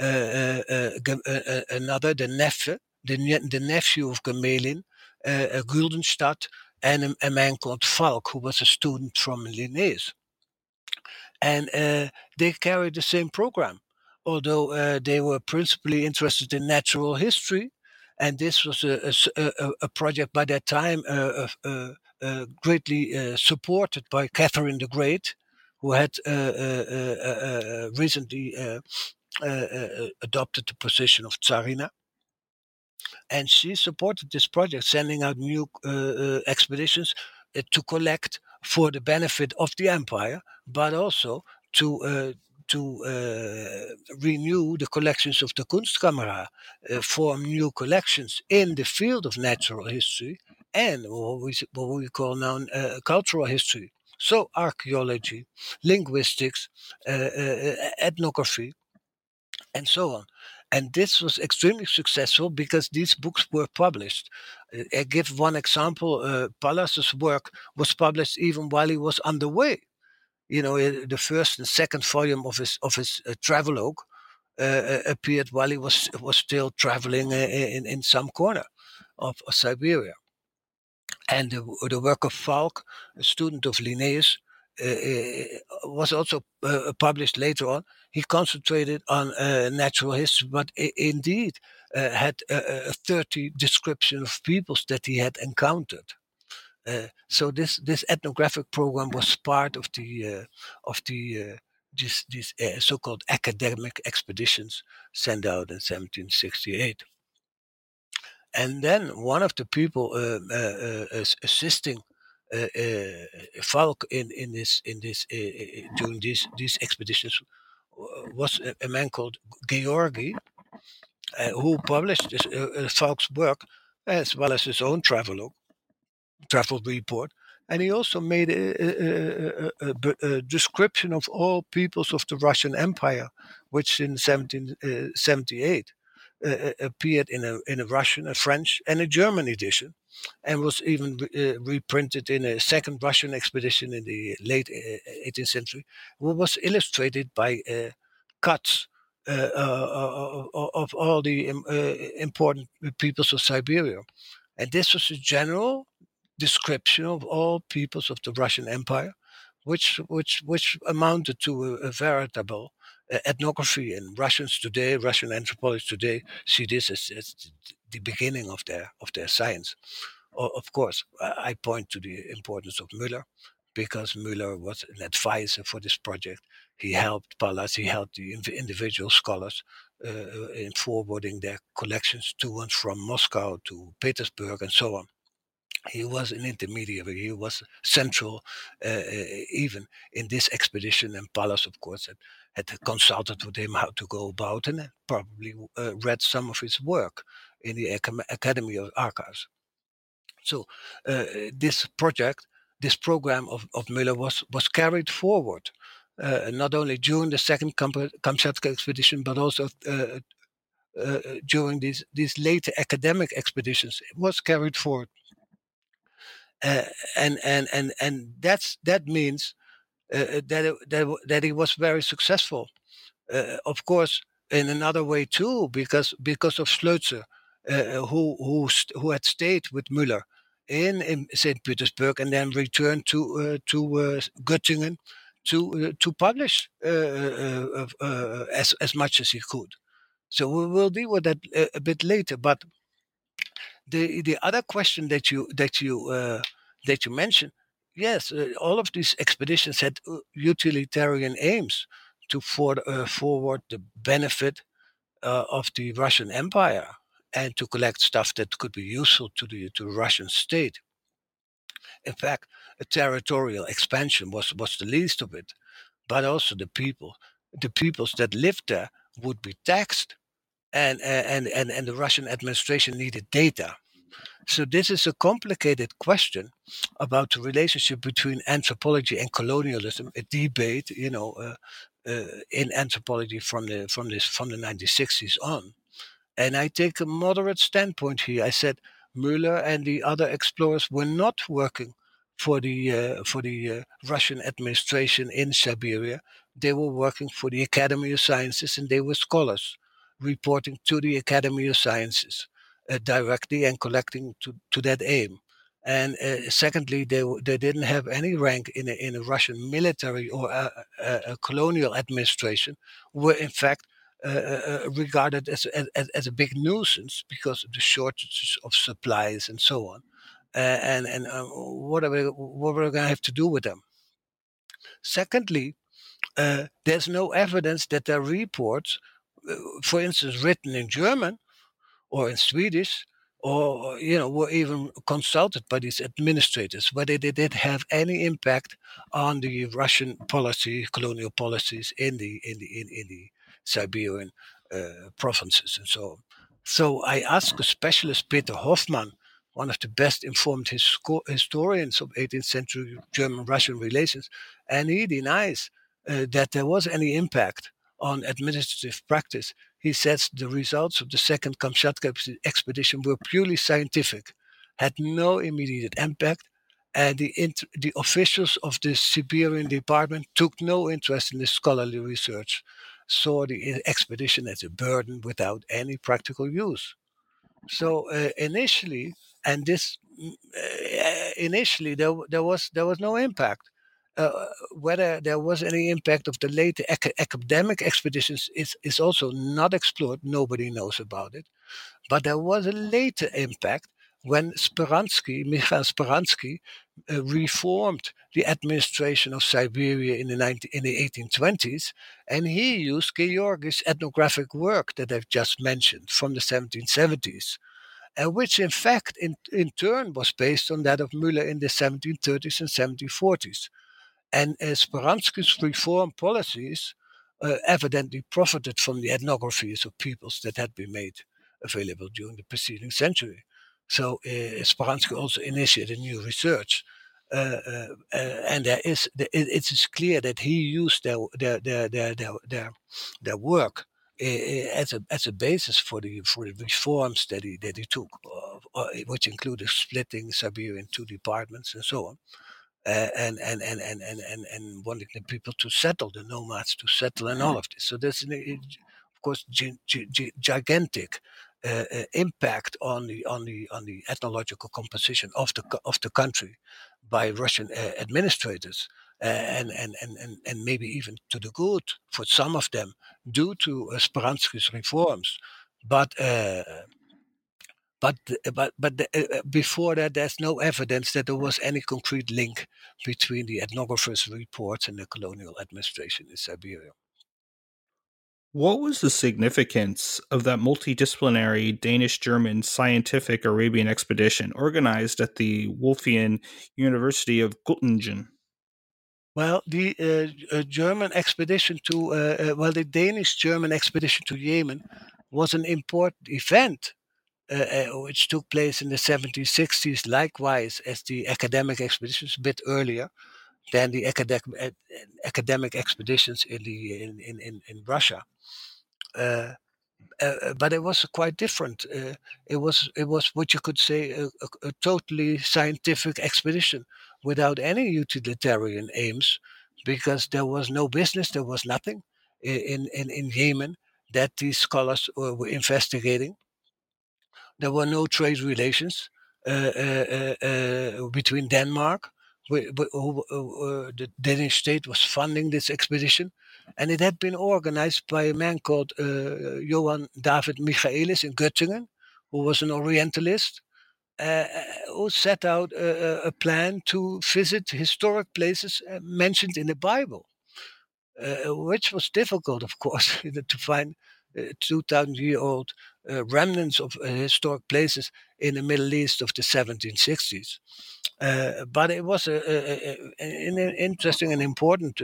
another, the nephew of Gemelin, Guldenstadt, and a man called Falk, who was a student from Linnaeus. And they carried the same program, although they were principally interested in natural history. And this was a project by that time greatly supported by Catherine the Great, who had recently adopted the position of Tsarina. And she supported this project, sending out new expeditions to collect for the benefit of the empire, but also to renew the collections of the Kunstkamera, form new collections in the field of natural history and what we call now cultural history. So archaeology, linguistics, ethnography, and so on. And this was extremely successful because these books were published. I give one example. Pallas's work was published even while he was on the way. The first and second volume of his travelogue appeared while he was still traveling in some corner of Siberia. And the work of Falk, a student of Linnaeus, was also published later on. He concentrated on natural history, but indeed had a 30 description of peoples that he had encountered. So this ethnographic program was part of these so-called academic expeditions sent out in 1768. And then one of the people assisting Falk in this during these expeditions was a man called Georgi, who published Falk's work as well as his own travel report. And he also made a description of all peoples of the Russian Empire, which in 1778 appeared in a Russian, a French, and a German edition, and was even reprinted in a second Russian expedition in the late 18th century, which was illustrated by cuts of all the important peoples of Siberia. And this was a general description of all peoples of the Russian Empire, which amounted to a veritable ethnography. And Russians today, Russian anthropologists today, see this as the beginning of their science. Of course, I point to the importance of Müller, because Müller was an advisor for this project. He helped Pallas, he helped the individual scholars in forwarding their collections to and from Moscow to Petersburg and so on. He was an intermediary. He was central, even in this expedition. And Pallas, of course, had consulted with him how to go about, and probably read some of his work in the Academy of Archives. So this program of Müller was carried forward, not only during the second Kamchatka expedition, but also during these later academic expeditions. It was carried forward. And that means that he was very successful. Of course, in another way too, because of Schleutzer, who had stayed with Müller in St. Petersburg and then returned to Göttingen to publish as much as he could. So we will deal with that a bit later, but. The other question that you mentioned, yes, all of these expeditions had utilitarian aims to forward the benefit of the Russian Empire and to collect stuff that could be useful to the Russian state. In fact, a territorial expansion was the least of it, but also the peoples that lived there would be taxed. And the Russian administration needed data. So this is a complicated question about the relationship between anthropology and colonialism, a debate, in anthropology from the 1960s on. And I take a moderate standpoint here. I said Müller and the other explorers were not working for the Russian administration in Siberia. They were working for the Academy of Sciences, and they were scholars reporting to the Academy of Sciences directly and collecting to that aim. And secondly, they didn't have any rank in a Russian military or a colonial administration, were in fact regarded as a big nuisance because of the shortages of supplies and so on. And what are we going to have to do with them? Secondly, there's no evidence that their reports, for instance, written in German or in Swedish, or were even consulted by these administrators, whether they did have any impact on the Russian policy, colonial policies in the Siberian provinces and so on. So I asked a specialist, Peter Hoffmann, one of the best informed historians of 18th century German-Russian relations, and he denies that there was any impact on administrative practice. He says the results of the second Kamchatka expedition were purely scientific, had no immediate impact, and the officials of the Siberian department took no interest in the scholarly research, saw the expedition as a burden without any practical use. So initially, and this initially there was no impact. Whether there was any impact of the later academic expeditions is also not explored. Nobody knows about it. But there was a later impact when Mikhail Speransky, reformed the administration of Siberia in the 1820s, and he used Georgi's ethnographic work that I've just mentioned from the 1770s, and which in fact in turn was based on that of Müller in the 1730s and 1740s. And Speransky's reform policies evidently profited from the ethnographies of peoples that had been made available during the preceding century. So Speransky also initiated new research, and it is clear that he used their work as a basis for the reforms that he took, which included splitting Siberia into departments and so on. And wanting the people to settle, the nomads to settle, and all of this. So there's, of course, gigantic impact on the ethnological composition of the country by Russian administrators, and maybe even to the good for some of them due to Speransky's reforms, but. Before that, there's no evidence that there was any concrete link between the ethnographers' reports and the colonial administration in Siberia. What was the significance of that multidisciplinary Danish-German scientific Arabian expedition organized at the Wolffian University of Göttingen? Well, the German expedition to, the Danish-German expedition to Yemen was an important event. Which took place in the 1760s, likewise as the academic expeditions, a bit earlier than the academic expeditions in Russia. But it was quite different. It was what you could say a totally scientific expedition without any utilitarian aims, because there was no business, there was nothing in Yemen that these scholars were investigating. There were no trade relations between Denmark, the Danish state was funding this expedition, and it had been organized by a man called Johann David Michaelis in Göttingen, who was an Orientalist, who set out a plan to visit historic places mentioned in the Bible, which was difficult, of course, to find 2,000-year-old remnants of historic places in the Middle East of the 1760s. But it was an interesting and important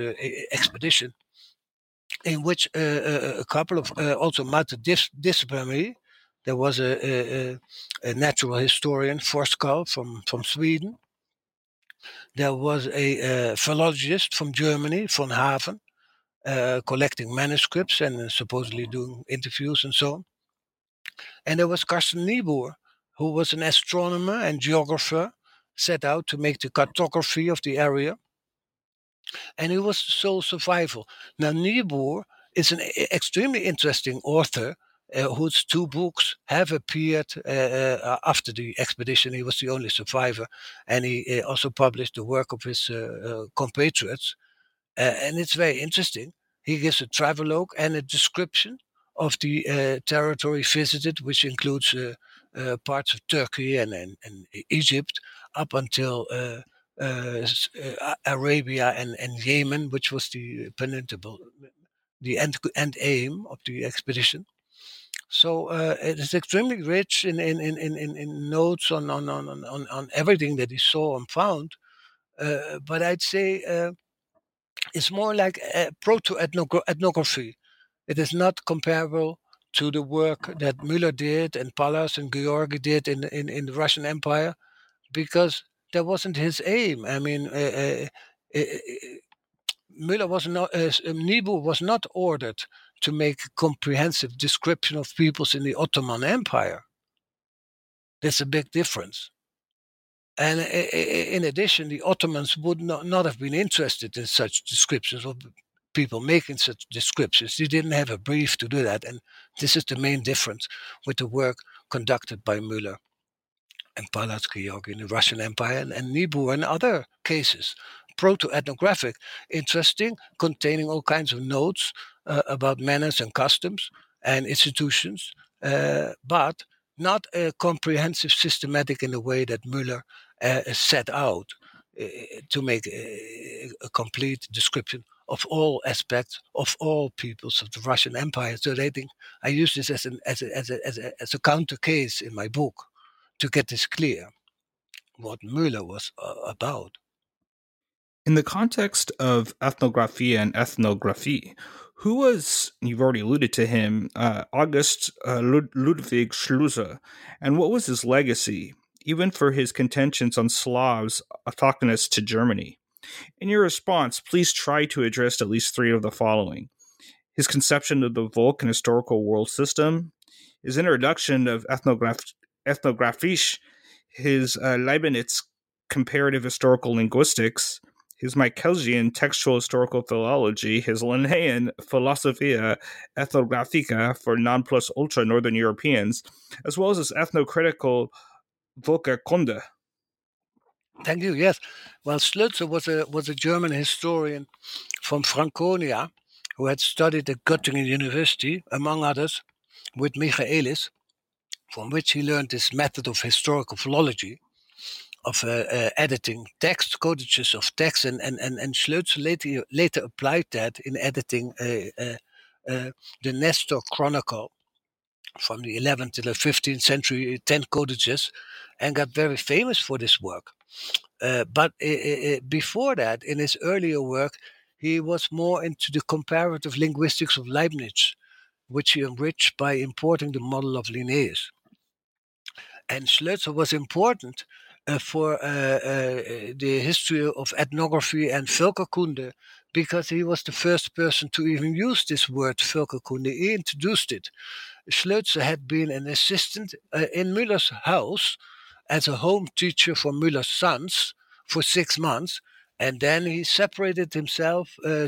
expedition in which a couple of also multidisciplinary, There was a natural historian, Forsskål, from Sweden. There was a philologist from Germany, von Haven, collecting manuscripts and supposedly doing interviews and so on. And there was Carsten Niebuhr, who was an astronomer and geographer, set out to make the cartography of the area. And he was the sole survivor. Now, Niebuhr is an extremely interesting author whose two books have appeared after the expedition. He was the only survivor, and he also published the work of his compatriots. And it's very interesting. He gives a travelogue and a description of the territory visited, which includes parts of Turkey and Egypt up until Arabia and Yemen, which was the peninsula, the end aim of the expedition. So it is extremely rich in notes on everything that he saw and found. But I'd say it's more like proto-ethnography. It is not comparable to the work that Müller did and Pallas and Georgi did in the Russian Empire, because that wasn't his aim. I mean, Müller was not, Niebuhr was not ordered to make a comprehensive description of peoples in the Ottoman Empire. That's a big difference. And in addition, the Ottomans would not have been interested in such descriptions of people making such descriptions. They didn't have a brief to do that. And this is the main difference with the work conducted by Müller and Pallas Georgi in the Russian Empire and Niebuhr in other cases. Proto-ethnographic, interesting, containing all kinds of notes about manners and customs and institutions, but not comprehensive, systematic in the way that Müller set out to make a complete description of all aspects of all peoples of the Russian Empire. So I think I use this as a counter case in my book to get this clear, what Müller was about. In the context of ethnographia and ethnography, who was, you've already alluded to him, August Ludwig Schleuse, and what was his legacy, even for his contentions on Slavs autochthonous to Germany? In your response, please try to address at least three of the following: his conception of the Vulcan historical world system, his introduction of ethnographisch, his Leibniz comparative historical linguistics, his Michaelsian textual historical philology, his Linnaean Philosophia Ethnographica for non-plus-ultra Northern Europeans, as well as his ethnocritical Völkerkunde. Thank you. Yes. Well, Schleuse was a German historian from Franconia who had studied at Göttingen University, among others, with Michaelis, from which he learned this method of historical philology, of editing text, codages of text, and Schleuse later applied that in editing the Nestor Chronicle from the 11th to the 15th century, 10 codages, and got very famous for this work. But before that, in his earlier work, he was more into the comparative linguistics of Leibniz, which he enriched by importing the model of Linnaeus. And Schleuse was important for the history of ethnography and Völkerkunde, because he was the first person to even use this word Völkerkunde. He introduced it. Schleuse had been an assistant in Müller's house as a home teacher for Müller's sons for 6 months, and then he separated himself from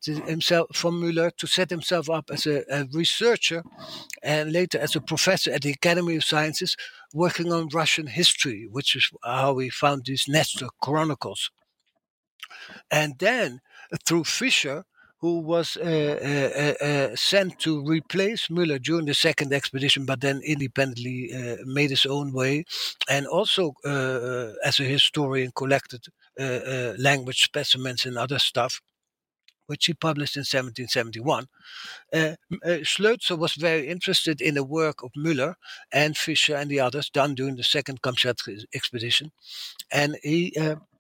Müller to set himself up as a researcher and later as a professor at the Academy of Sciences, working on Russian history, which is how we found these Nestor Chronicles. And then through Fischer, who was sent to replace Müller during the second expedition, but then independently made his own way, and also as a historian collected language specimens and other stuff, which he published in 1771. Schleuse was very interested in the work of Müller and Fischer and the others done during the second Kamchatka expedition, and he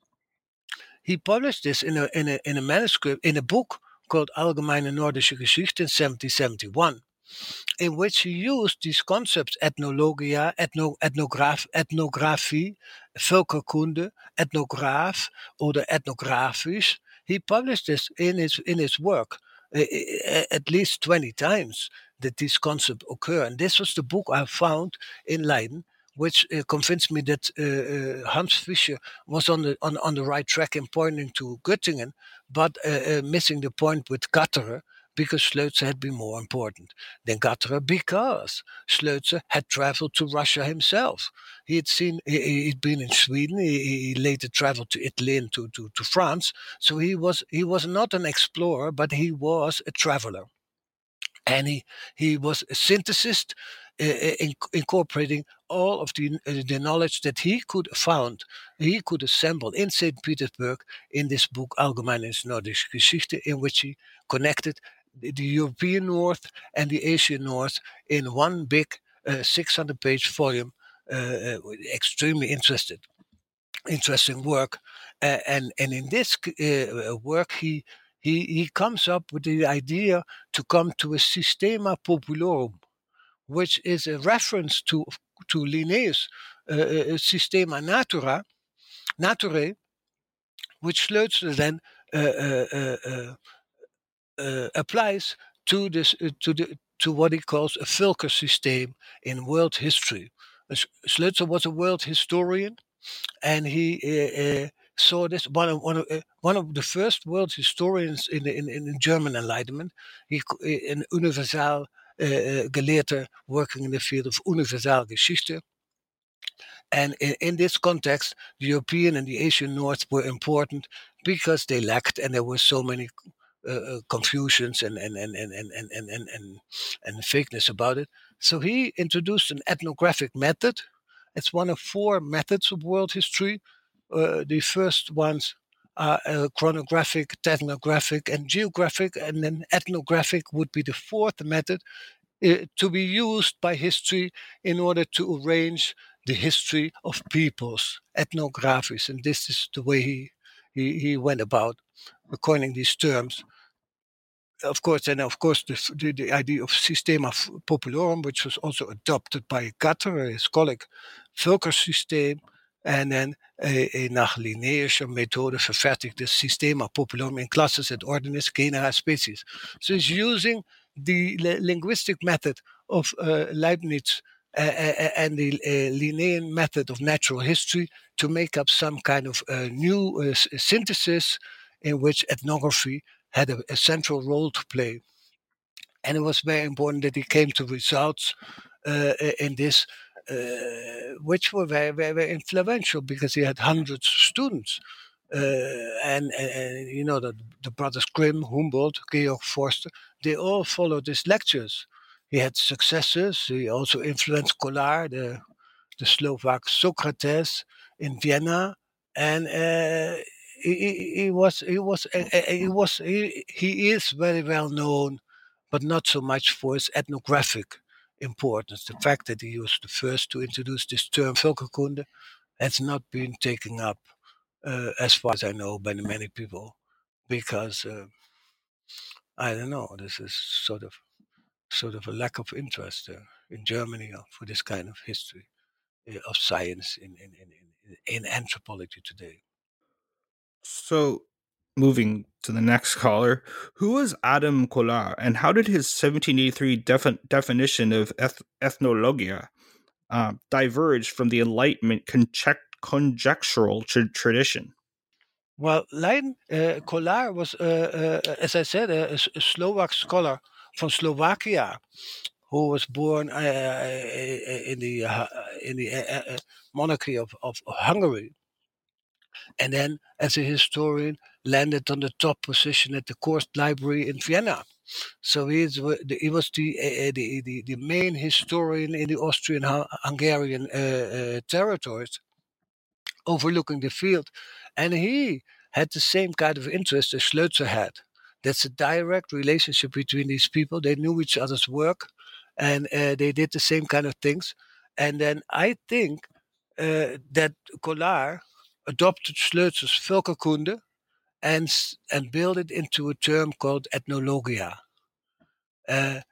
published this in a manuscript, in a book called Allgemeine Nordische Geschichte in 1771. in which he used these concepts ethnologia, ethnography, Völkerkunde, ethnograph, or the ethnographisch. He published this in his work at least 20 times that these concepts occur. And this was the book I found in Leiden, which convinced me that Hans Fischer was on the right track in pointing to Göttingen, but missing the point with Gatterer, because Schleutzer had been more important than Gatterer, because Schleutzer had traveled to Russia himself. He'd been in Sweden. He later traveled to Italy and to France. So he was not an explorer, but he was a traveler. And he was a synthesist, incorporating all of the knowledge that he could assemble in St. Petersburg in this book Allgemeine Nordische Geschichte, in which he connected the European North and the Asian North in one big 600-page volume. Extremely interesting work, and in this work he comes up with the idea to come to a systema populorum, which is a reference to Linnaeus systema naturae, which Schleutzer then applies to this to what he calls a Völkersystem in world history. Schleutzer was a world historian, and he saw this one of the first world historians in German Enlightenment. An universal gelehrter working in the field of Universalgeschichte. And in this context, the European and the Asian North were important because they lacked, and there were so many confusions and fakeness about it. So he introduced an ethnographic method. It's one of 4 methods of world history. The first ones are chronographic, ethnographic, and geographic, and then ethnographic would be the 4th method to be used by history in order to arrange the history of peoples, ethnographies. And this is the way he went about coining these terms. Of course, the idea of Systema Populorum, which was also adopted by Gatterer, his colleague, Völkersysteem, en dan nach Linnaeusche Methode verfertigde Systema Populorum in classes et ordines genera species. So he's using the linguistic method of Leibniz and the Linnaean method of natural history to make up some kind of new synthesis in which ethnography had a central role to play. And it was very important that he came to results in this, which were very, very, very influential, because he had hundreds of students. And you know, the brothers Grimm, Humboldt, Georg Forster, they all followed his lectures. He had successors. He also influenced Kolar, the Slovak Socrates in Vienna, and he is very well known, but not so much for his ethnographic importance. The fact that he was the first to introduce this term Völkerkunde has not been taken up, as far as I know, by many people, because I don't know. This is sort of a lack of interest in Germany for this kind of history of science in anthropology today. So, moving to the next caller, who was Adam Kolar, and how did his 1783 definition of ethnologia diverge from the Enlightenment conjectural tradition? Well, Leiden, Kolar was, as I said, a Slovak scholar from Slovakia, who was born in the monarchy of Hungary, and then as a historian landed on the top position at the Korst Library in Vienna. So he was the main historian in the Austrian-Hungarian territories, overlooking the field, and he had the same kind of interest as Schleutzer had. That's a direct relationship between these people. They knew each other's work, and they did the same kind of things. And then I think that Kolar adopted Schleutzer's Völkerkunde and built it into a term called ethnologia.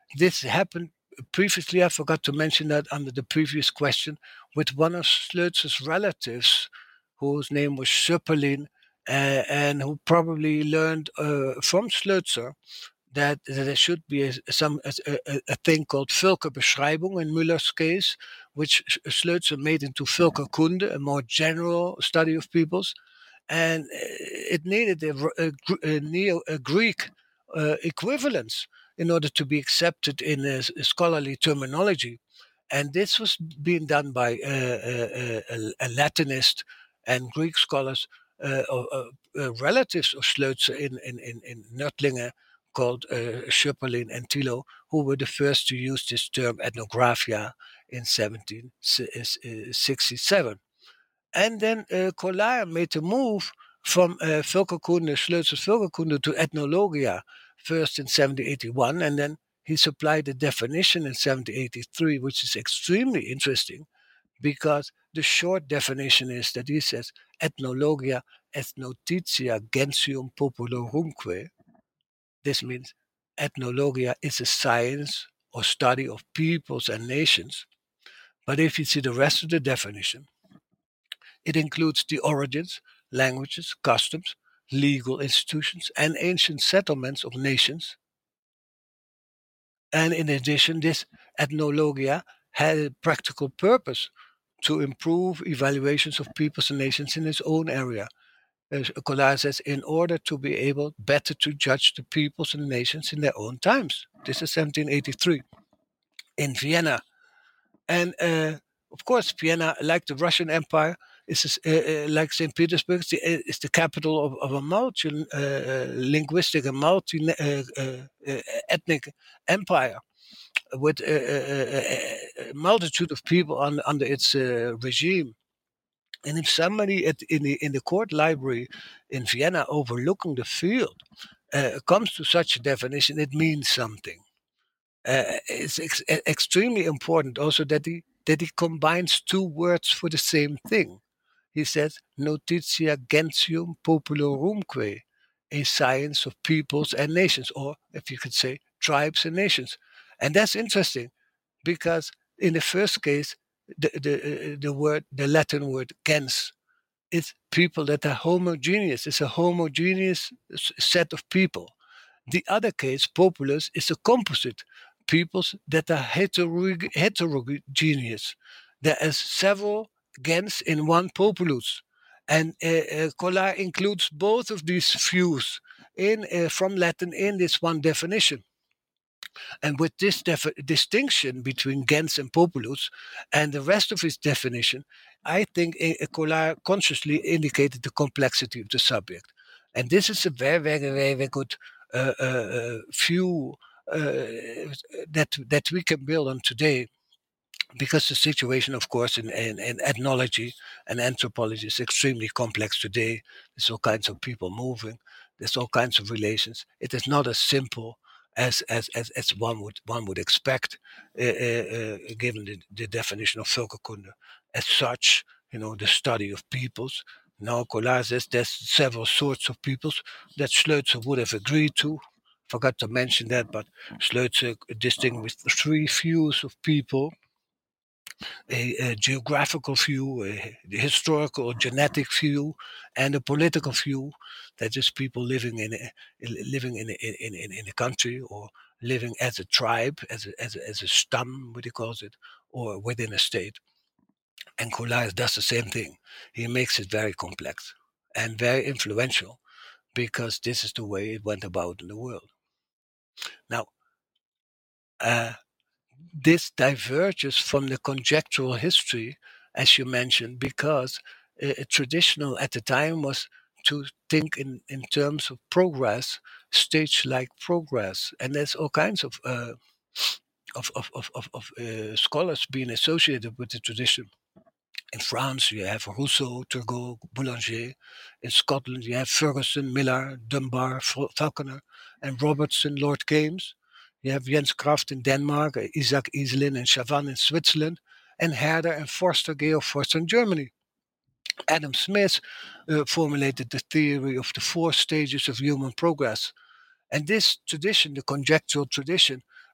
This happened previously, I forgot to mention that under the previous question, with one of Sleutz's relatives, whose name was Schöpperlin, and who probably learned from Sleutzer that there should be a thing called Völkerbeschreibung in Müller's case, which Sleutzer made into Völkerkunde, a more general study of peoples, and it needed a Greek equivalence in order to be accepted in a scholarly terminology. And this was being done by a Latinist and Greek scholars, relatives of Sleutzer in Nördlingen, called Schöpperlin and Thilo, who were the first to use this term ethnographia in 1767. And then Collier made the move from Völkerkunde, Sleutzer's Völkerkunde, to Ethnologia, first in 1781, and then he supplied the definition in 1783, which is extremely interesting because the short definition is that he says Ethnologia est notitia gentium populorumque. This means ethnologia is a science or study of peoples and nations. But if you see the rest of the definition, it includes the origins, languages, customs, legal institutions, and ancient settlements of nations. And in addition, this ethnologia had a practical purpose to improve evaluations of peoples and nations in its own area. Collier says, in order to be able better to judge the peoples and nations in their own times. This is 1783 in Vienna. And of course, Vienna, like the Russian Empire, is like St. Petersburg, is the capital of a multi-linguistic and multi-ethnic empire with a multitude of people under its regime. And if somebody in the court library in Vienna overlooking the field comes to such a definition, it means something. It's extremely important also that he combines two words for the same thing. He says, notitia gentium populorumque, a science of peoples and nations, or if you could say, tribes and nations. And that's interesting because in the first case, the Latin word gens is people that are homogeneous. It's a homogeneous set of people. The other case, populus, is a composite, peoples that are heterogeneous. There are several gens in one populus. And Collier includes both of these views from Latin in this one definition. And with this distinction between gens and populus and the rest of his definition, I think Collier consciously indicated the complexity of the subject. And this is a very, very, very, very good view that we can build on today, because the situation, of course, in ethnology and anthropology is extremely complex today. There's all kinds of people moving. There's all kinds of relations. It is not as simple as one would expect, given the definition of Völkerkunde. As such, the study of peoples. Now, Collier says there's several sorts of peoples that Sleutzer would have agreed to. Forgot to mention that, but Sleutzer distinguished three views of people: a geographical view, a historical or genetic view, and a political view. That is people living in a country, or living as a tribe, as a stam, what he calls it, or within a state. And Collier does the same thing. He makes it very complex and very influential, because this is the way it went about in the world. Now, this diverges from the conjectural history, as you mentioned, because traditional at the time was to think in terms of progress, stage-like progress, and there's all kinds of scholars being associated with the tradition. In France, you have Rousseau, Turgot, Boulanger. In Scotland, you have Ferguson, Miller, Dunbar, Falconer, and Robertson, Lord Kames. You have Jens Kraft in Denmark, Isaac Iselin and Chavannes in Switzerland, and Herder and Forster, Georg Forster in Germany. Adam Smith formulated the theory of the four stages of human progress. And this tradition, the conjectural tradition,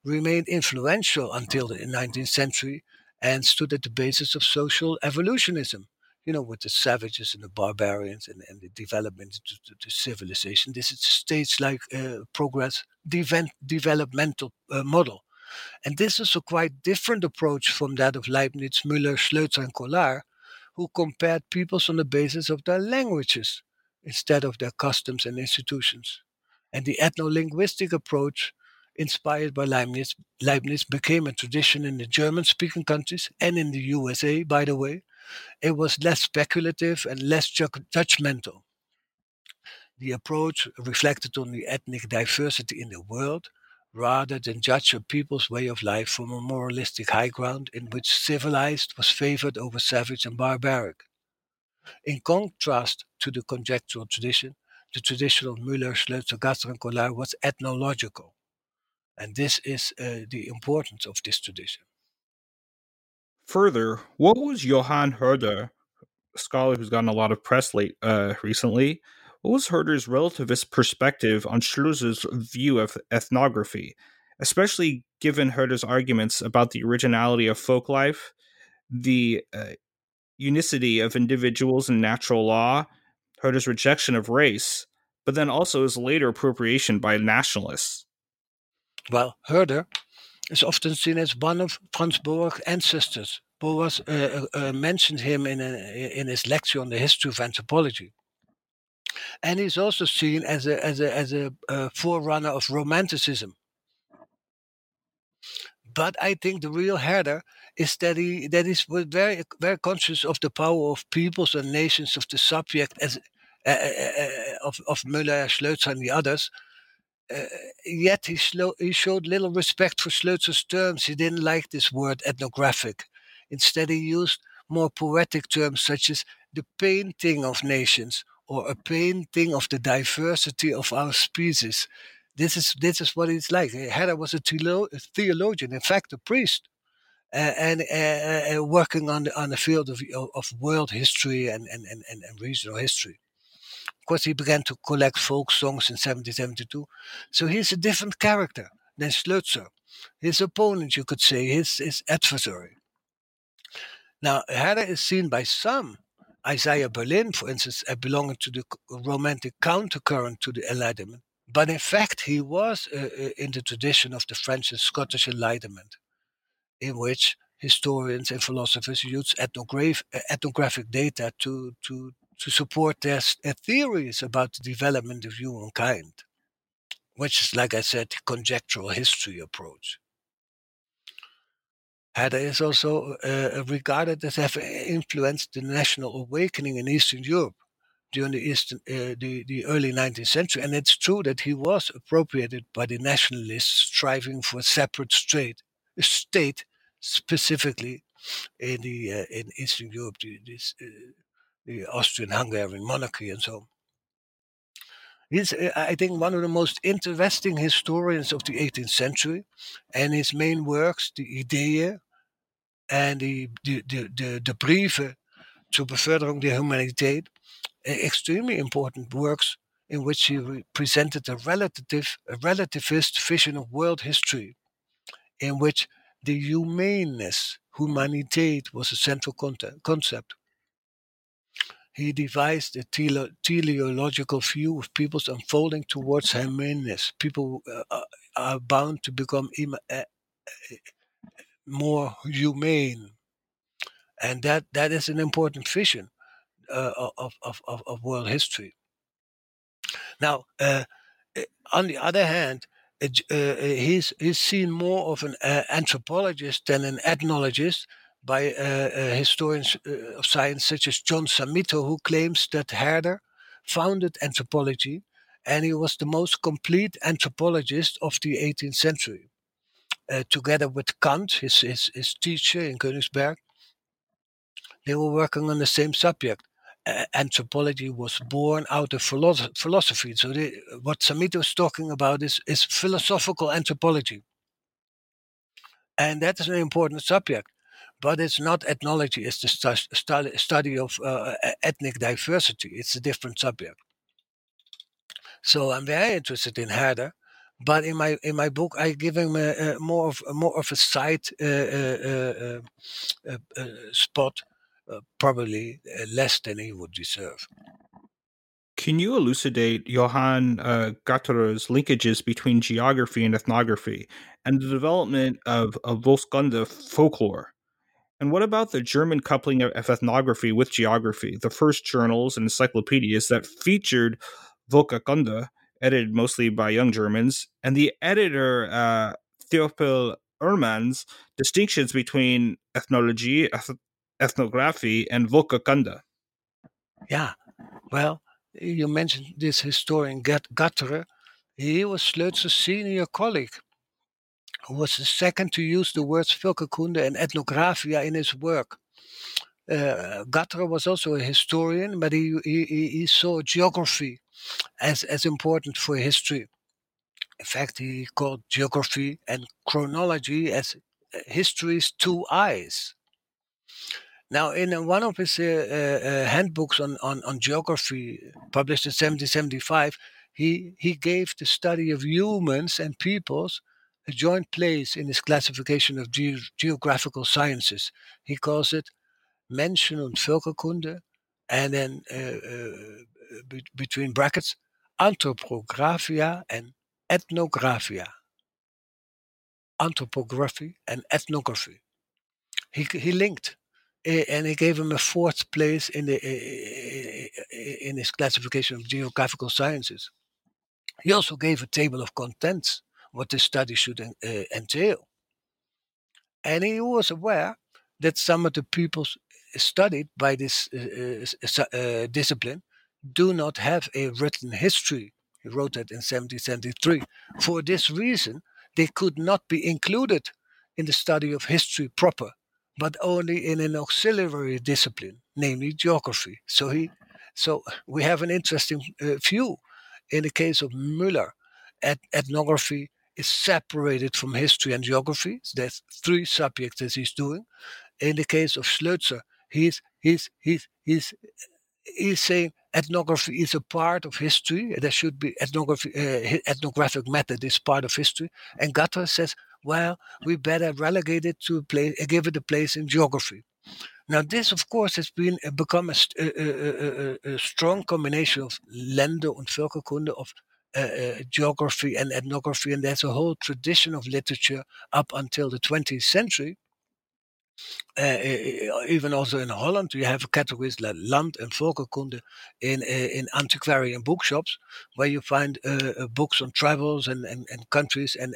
remained influential until the 19th century and stood at the basis of social evolutionism. With the savages and the barbarians and the development to civilization. This is a stage-like progress developmental model. And this is a quite different approach from that of Leibniz, Müller, Schleutzer, and Collard, who compared peoples on the basis of their languages instead of their customs and institutions. And the ethno-linguistic approach, inspired by Leibniz became a tradition in the German-speaking countries and in the USA, by the way. It was less speculative and less judgmental. The approach reflected on the ethnic diversity in the world rather than judge a people's way of life from a moralistic high ground in which civilized was favored over savage and barbaric. In contrast to the conjectural tradition, the tradition of Müller, Schleutzer, Gasser, and Collard was ethnological. And this is the importance of this tradition. Further, what was Johann Herder, a scholar who's gotten a lot of press recently, what was Herder's relativist perspective on Schleuzer's view of ethnography, especially given Herder's arguments about the originality of folk life, the unicity of individuals in natural law, Herder's rejection of race, but then also his later appropriation by nationalists? Well, Herder is often seen as one of Franz Boas' ancestors. Boas mentioned him in his lecture on the history of anthropology. And he's also seen as a forerunner of Romanticism. But I think the real Herder is that he's very very conscious of the power of peoples and nations, of the subject as of Müller, Schleutzer, and the others. Yet he showed little respect for Schleitzer's terms. He didn't like this word ethnographic. Instead, he used more poetic terms such as the painting of nations or a painting of the diversity of our species. This is what it's like. Herder was a theologian, in fact, a priest, and working on the field of world history and regional history. Of course, he began to collect folk songs in 1772. So he's a different character than Schleutzer. His opponent, you could say, his adversary. Now, Herder is seen by some, Isaiah Berlin, for instance, belonging to the romantic countercurrent to the Enlightenment. But in fact, he was in the tradition of the French and Scottish Enlightenment, in which historians and philosophers used ethnographic data to support their theories about the development of humankind, which is, like I said, the conjectural history approach. Herder is also regarded as having influenced the national awakening in Eastern Europe during the early 19th century. And it's true that he was appropriated by the nationalists striving for a separate state, specifically in Eastern Europe, the Austrian-Hungarian monarchy and so on. He's, I think, one of the most interesting historians of the 18th century, and his main works, the Ideeën and the Brieven zur Beförderung der Humanität, extremely important works in which he presented a relativist vision of world history, in which the humaneness, humaniteit, was a central concept. He devised a teleological view of peoples unfolding towards humaneness. People are bound to become more humane, and that is an important vision of world history. Now, on the other hand, he's seen more of an anthropologist than an ethnologist by historians of science such as John Samito, who claims that Herder founded anthropology and he was the most complete anthropologist of the 18th century. Together with Kant, his teacher in Königsberg, they were working on the same subject. Anthropology was born out of philosophy. So what Samito is talking about is philosophical anthropology. And that is an important subject. But it's not ethnology, it's the study of ethnic diversity. It's a different subject. So I'm very interested in Herder, But in my book, I give him more of a side spot, probably less than he would deserve. Can you elucidate Johann Gatterer's linkages between geography and ethnography and the development of Volkskunde folklore? And what about the German coupling of ethnography with geography, the first journals and encyclopedias that featured Volkskunde, edited mostly by young Germans, and the editor Theophil Ehrmann's distinctions between ethnology, ethnography, and Volkskunde? Yeah, well, you mentioned this historian Gatterer. He was Sleutzer's senior colleague, who was the second to use the words Völkerkunde and Ethnographia in his work. Gatterer was also a historian, but he saw geography as important for history. In fact, he called geography and chronology as history's two eyes. Now, in one of his handbooks on geography, published in 1775, he gave the study of humans and peoples a joint place in his classification of geographical sciences. He calls it Menschen und Völkerkunde, and then between brackets, Anthropographia and Ethnographia. Anthropography and ethnography. He linked, and he gave him a fourth place in his classification of geographical sciences. He also gave a table of contents, what this study should entail. And he was aware that some of the people studied by this discipline do not have a written history. He wrote that in 1773. For this reason, they could not be included in the study of history proper, but only in an auxiliary discipline, namely geography. So we have an interesting view. In the case of Müller, ethnography is separated from history and geography. So there's three subjects that he's doing. In the case of Schleutzer, he's saying ethnography is a part of history. There should be ethnographic method is part of history. And Gatterer says, well, we better relegate it to give it a place in geography. Now, this, of course, has become a strong combination of Lände und Völkerkunde, of geography and ethnography, and there's a whole tradition of literature up until the 20th century. Even also in Holland, you have categories like Land and Volkerkunde in antiquarian bookshops, where you find books on travels and countries and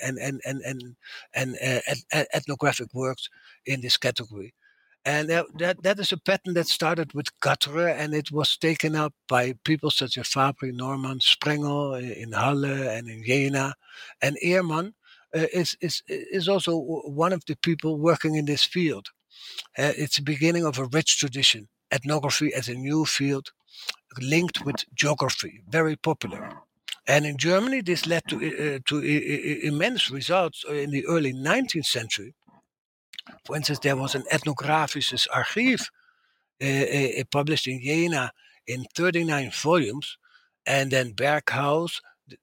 ethnographic works in this category. And that is a pattern that started with Gatterer, and it was taken up by people such as Fabry, Norman, Sprengel in Halle and in Jena. And Ehrmann is also one of the people working in this field. It's the beginning of a rich tradition. Ethnography as a new field linked with geography, very popular. And in Germany, this led to immense results in the early 19th century. For instance, there was an Ethnographisches Archiv published in Jena in 39 volumes, and then Berghaus,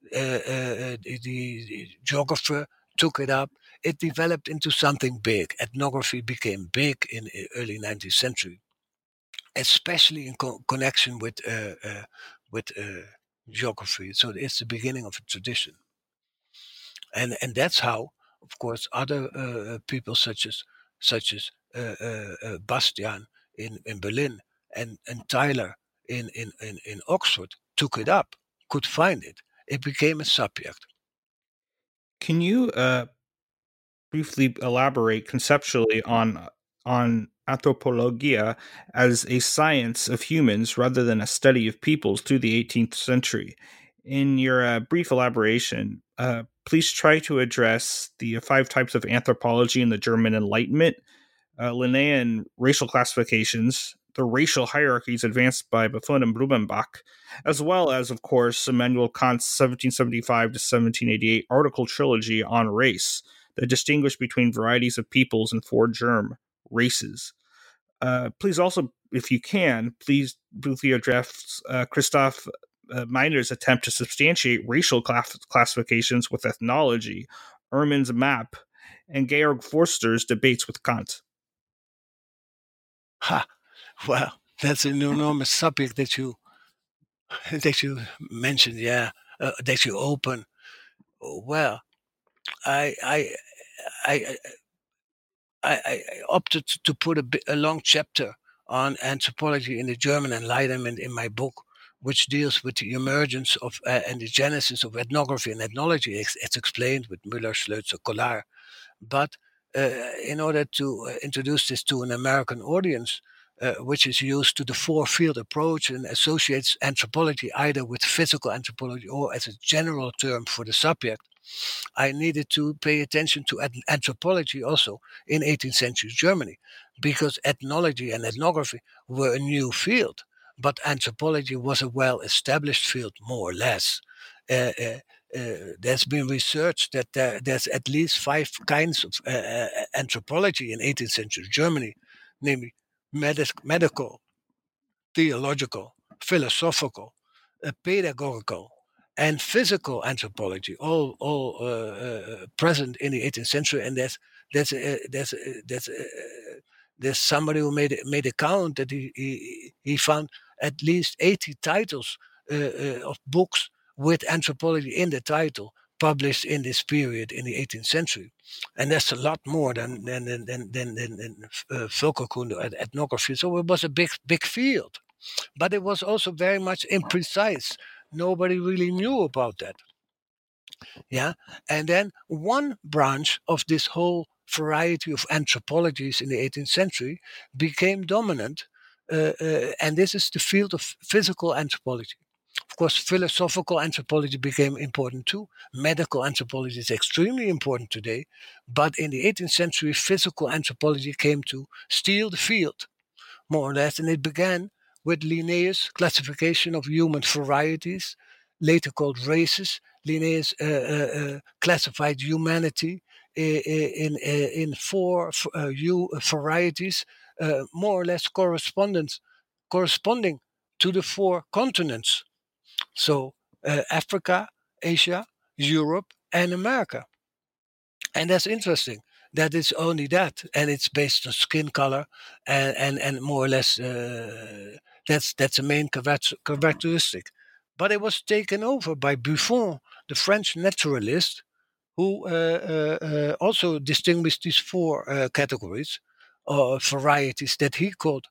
the geographer, took it up. It developed into something big. Ethnography became big in the early 19th century, especially in connection with geography. So it's the beginning of a tradition. And that's how, of course, other people such as Bastian in Berlin and Tyler in Oxford took it up, could find it. It became a subject. Can you briefly elaborate conceptually on anthropologia as a science of humans rather than a study of peoples through the 18th century? In your brief elaboration, please try to address the 5 types of anthropology in the German Enlightenment, Linnaean racial classifications, the racial hierarchies advanced by Buffon and Blumenbach, as well as, of course, Immanuel Kant's 1775 to 1788 article trilogy on race that distinguish between varieties of peoples and 4 germ races. Please also, if you can, please briefly address Christoph Miner's attempt to substantiate racial classifications with ethnology, Ehrman's map, and Georg Forster's debates with Kant. Ha! Well, that's an enormous subject that you mentioned. Yeah, that you open. Well, I I I I opted to put a long chapter on anthropology in the German Enlightenment in my book, which deals with the emergence of and the genesis of ethnography and ethnology. It's explained with Müller, Schleutzer, Collard. But in order to introduce this to an American audience, which is used to the four-field approach and associates anthropology either with physical anthropology or as a general term for the subject, I needed to pay attention to anthropology also in 18th century Germany, because ethnology and ethnography were a new field, but anthropology was a well-established field, more or less. There's been research that there's at least 5 kinds of anthropology in 18th century Germany, namely medical, theological, philosophical, pedagogical, and physical anthropology, all present in the 18th century. And there's somebody who made a count that he found at least 80 titles of books with anthropology in the title published in this period in the 18th century, and that's a lot more than Völkerkunde and ethnography. So it was a big field, but it was also very much imprecise. Nobody really knew about that. Yeah, and then one branch of this whole variety of anthropologies in the 18th century became dominant, and this is the field of physical anthropology. Of course, philosophical anthropology became important too. Medical anthropology is extremely important today. But in the 18th century, physical anthropology came to steal the field, more or less. And it began with Linnaeus' classification of human varieties, later called races. Linnaeus classified humanity in four varieties, more or less corresponding to the 4 continents. So Africa, Asia, Europe, and America. And that's interesting that it's only that, and it's based on skin color, and more or less that's the main characteristic. But it was taken over by Buffon, the French naturalist, who also distinguished these 4 categories or varieties that he called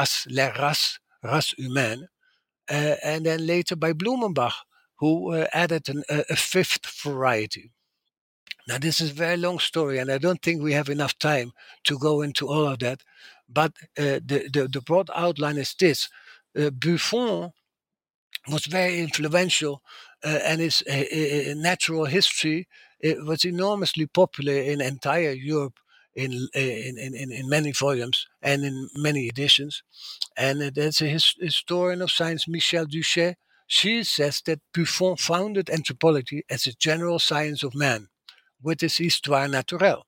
race humaine, and then later by Blumenbach, who added a 5th variety. Now, this is a very long story, and I don't think we have enough time to go into all of that. But the broad outline is this. Buffon was very influential, and his natural history was enormously popular in entire Europe in many volumes and in many editions. And there's a historian of science, Michel Duchet. She says that Buffon founded anthropology as a general science of man, with his Histoire naturelle,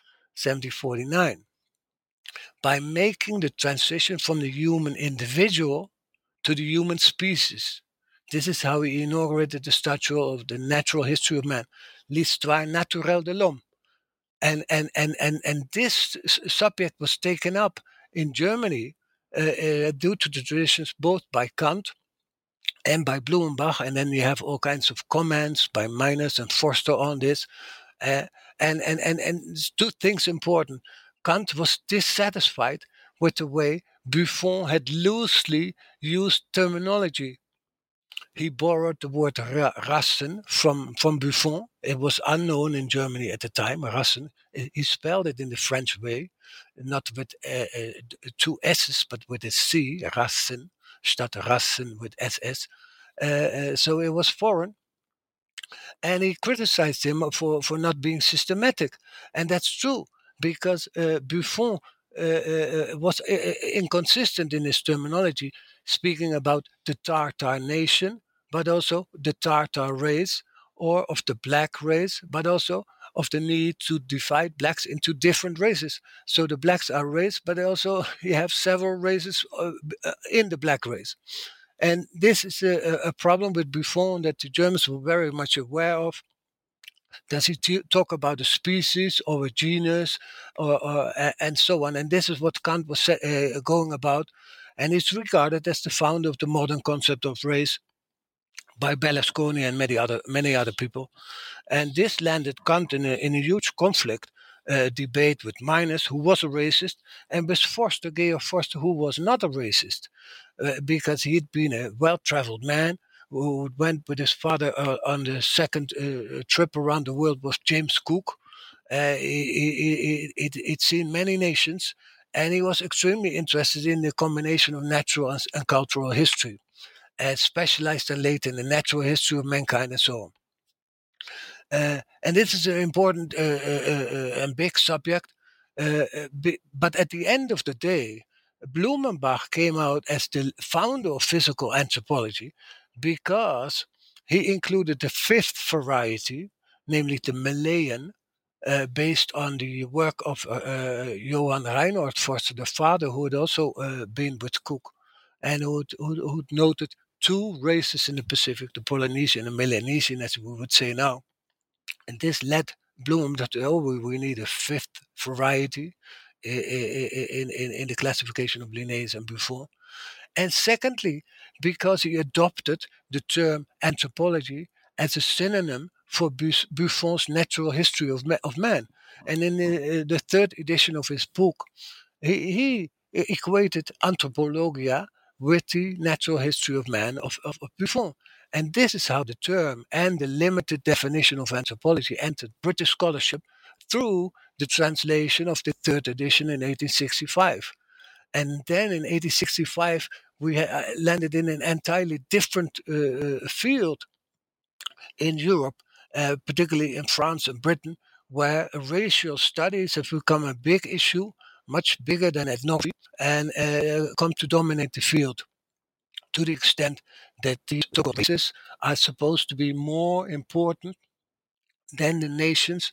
1749, by making the transition from the human individual to the human species. This is how he inaugurated the statue of the natural history of man, l'histoire naturelle de l'homme. And this subject was taken up in Germany due to the traditions both by Kant and by Blumenbach, and then you have all kinds of comments by Meiners and Forster on this. And 2 things important. Kant was dissatisfied with the way Buffon had loosely used terminology. He borrowed the word Rassen from Buffon. It was unknown in Germany at the time, Rassen. He spelled it in the French way, not with 2 S's, but with a C, Rassen, statt Rassen with SS. So it was foreign. And he criticized him for not being systematic. And that's true, because Buffon was inconsistent in his terminology, speaking about the Tartar nation, but also the Tartar race, or of the black race, but also of the need to divide blacks into different races. So the blacks are race, but also you have several races in the black race. And this is a problem with Buffon that the Germans were very much aware of. Does he talk about a species or a genus and so on? And this is what Kant was going about. And he's regarded as the founder of the modern concept of race by Berlusconi and many other people. And this landed Kant in a huge conflict debate with Meines, who was a racist, and with Forster, Georg Forster, who was not a racist, because he'd been a well-traveled man who went with his father on the second trip around the world with James Cook. He'd seen many nations, and he was extremely interested in the combination of natural and cultural history, and specialized and late in the natural history of mankind and so on. And this is an important and big subject. But at the end of the day, Blumenbach came out as the founder of physical anthropology because he included the fifth variety, namely the Malayan, based on the work of Johan Reinhold Forster, the father, who had also been with Cook, and who'd noted two races in the Pacific, the Polynesian and Melanesian, as we would say now. And this led Bloom that, we need a fifth variety in the classification of Linnaeus and Buffon. And secondly, because he adopted the term anthropology as a synonym for Buffon's natural history of man. And in the third edition of his book, he equated anthropologia with the natural history of man of Buffon. And this is how the term and the limited definition of anthropology entered British scholarship through the translation of the third edition in 1865. And then in 1865, we landed in an entirely different field in Europe, particularly in France and Britain, where racial studies have become a big issue, much bigger than ethnography, and come to dominate the field, to the extent that these races are supposed to be more important than the nations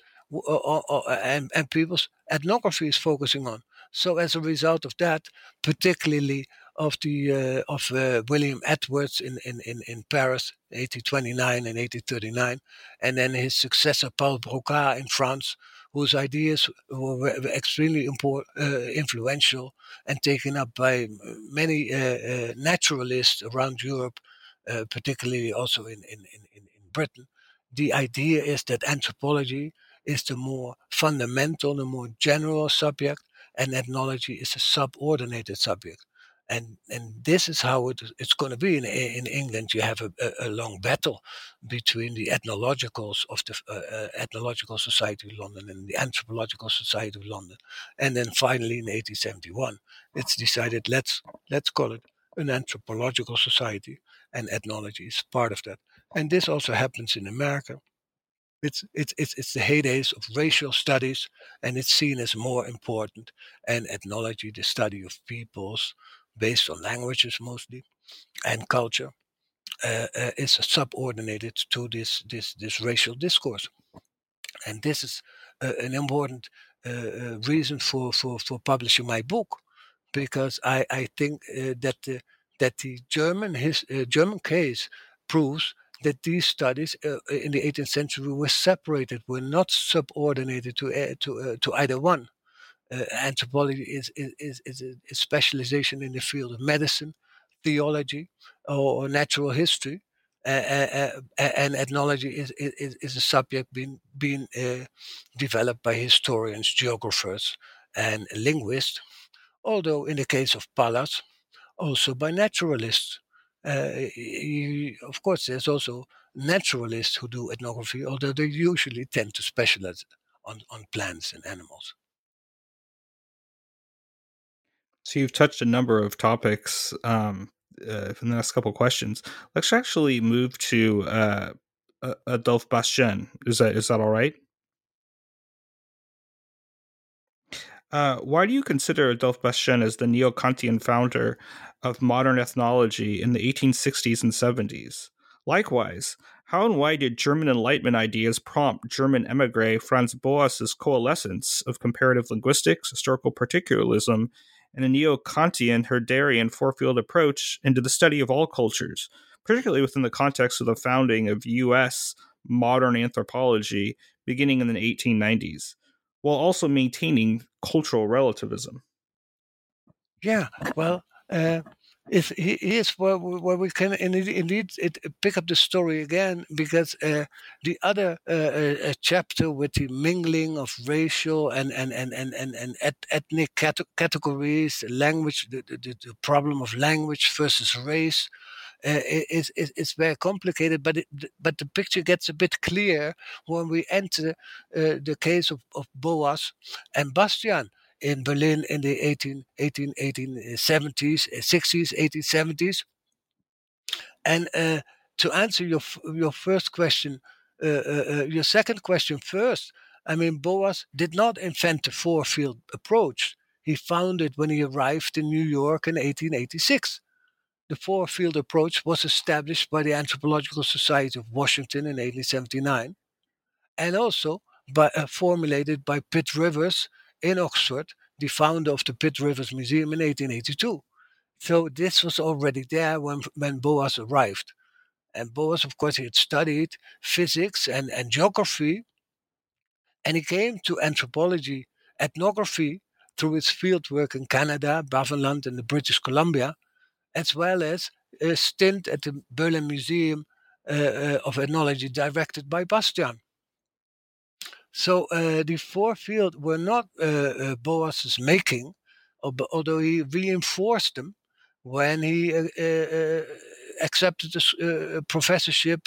and people's ethnography is focusing on. So as a result of that, particularly of the of William Edwards in Paris, 1829 and 1839, and then his successor Paul Brocard in France, whose ideas were extremely influential and taken up by many naturalists around Europe, particularly also in Britain. The idea is that anthropology is the more fundamental, the more general subject, and ethnology is a subordinated subject. And this is how it's going to be in England. You have a long battle between the ethnologicals of the Ethnological Society of London and the Anthropological Society of London, and then finally in 1871, it's decided let's call it an anthropological society, and ethnology is part of that. And this also happens in America. It's the heydays of racial studies, and it's seen as more important. And ethnology, the study of peoples based on languages mostly and culture, is subordinated to this racial discourse. And this is an important reason for publishing my book, because I think that the German case proves that these studies in the 18th century were separated, were not subordinated to either one. Anthropology is a specialization in the field of medicine, theology, or natural history, and ethnology is a subject being developed by historians, geographers, and linguists. Although in the case of Pallas, also by naturalists. Of course, there's also naturalists who do ethnography, although they usually tend to specialize on plants and animals. So you've touched a number of topics in the next couple of questions. Let's actually move to Adolphe Bastien. Is that all right? Why do you consider Adolphe Bastien as the neo-Kantian founder of modern ethnology in the 1860s and 70s? Likewise, how and why did German Enlightenment ideas prompt German émigré Franz Boas's coalescence of comparative linguistics, historical particularism, and a neo-Kantian Herderian four-field approach into the study of all cultures, particularly within the context of the founding of U.S. modern anthropology beginning in the 1890s, while also maintaining cultural relativism. Yeah, well, here's where we can indeed pick up the story again, because the other chapter with the mingling of racial and ethnic categories, language, the problem of language versus race, is very complicated, but the picture gets a bit clear when we enter the case of Boas and Bastian in Berlin in the 1870s, 60s, 1870s. And to answer your first question, your second question first, I mean, Boas did not invent the four-field approach. He found it when he arrived in New York in 1886. The four-field approach was established by the Anthropological Society of Washington in 1879, and also formulated by Pitt Rivers in Oxford, the founder of the Pitt Rivers Museum in 1882. So this was already there when Boas arrived. And Boas, of course, he had studied physics and geography, and he came to anthropology, ethnography, through his fieldwork in Canada, Bavonland, and the British Columbia, as well as a stint at the Berlin Museum of Ethnology directed by Bastian. So the four field were not Boas's making, although he reinforced them when he accepted a professorship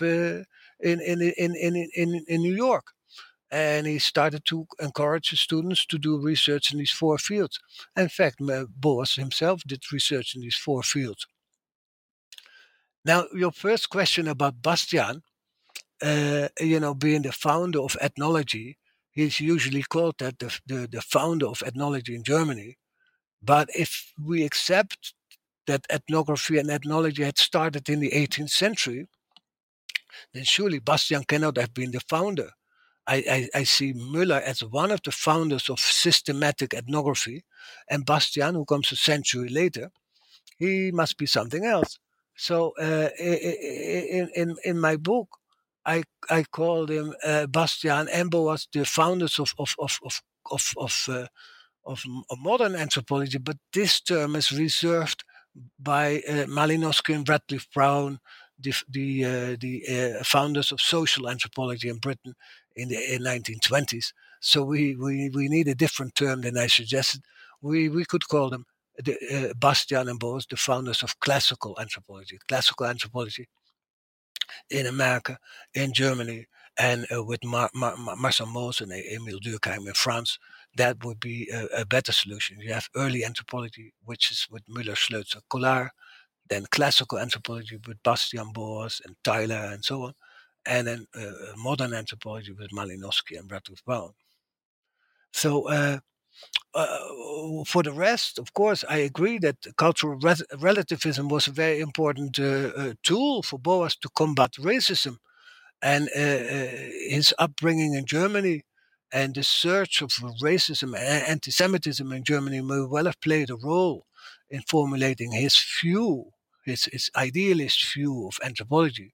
in New York. And he started to encourage his students to do research in these four fields. In fact, Boas himself did research in these four fields. Now, your first question about Bastian, being the founder of ethnology, he's usually called that the founder of ethnology in Germany. But if we accept that ethnography and ethnology had started in the 18th century, then surely Bastian cannot have been the founder. I see Müller as one of the founders of systematic ethnography, and Bastian, who comes a century later, he must be something else. So in my book, I called him Bastian and Boas the founders of modern anthropology, but this term is reserved by Malinowski and Radcliffe Brown, the founders of social anthropology in Britain in the 1920s. So we need a different term than I suggested. We could call them Bastian and Boas, the founders of classical anthropology. Classical anthropology in America, in Germany, and with Marcel Mauss and Emile Durkheim in France, that would be a better solution. You have early anthropology, which is with Müller, Schleutzer, Collard, then classical anthropology with Bastian Boas and Tyler and so on, and then modern anthropology with Malinowski and Radcliffe Brown. So for the rest, of course, I agree that cultural relativism was a very important tool for Boas to combat racism. And his upbringing in Germany and the search of racism and anti-Semitism in Germany may well have played a role in formulating his view, his idealist view of anthropology.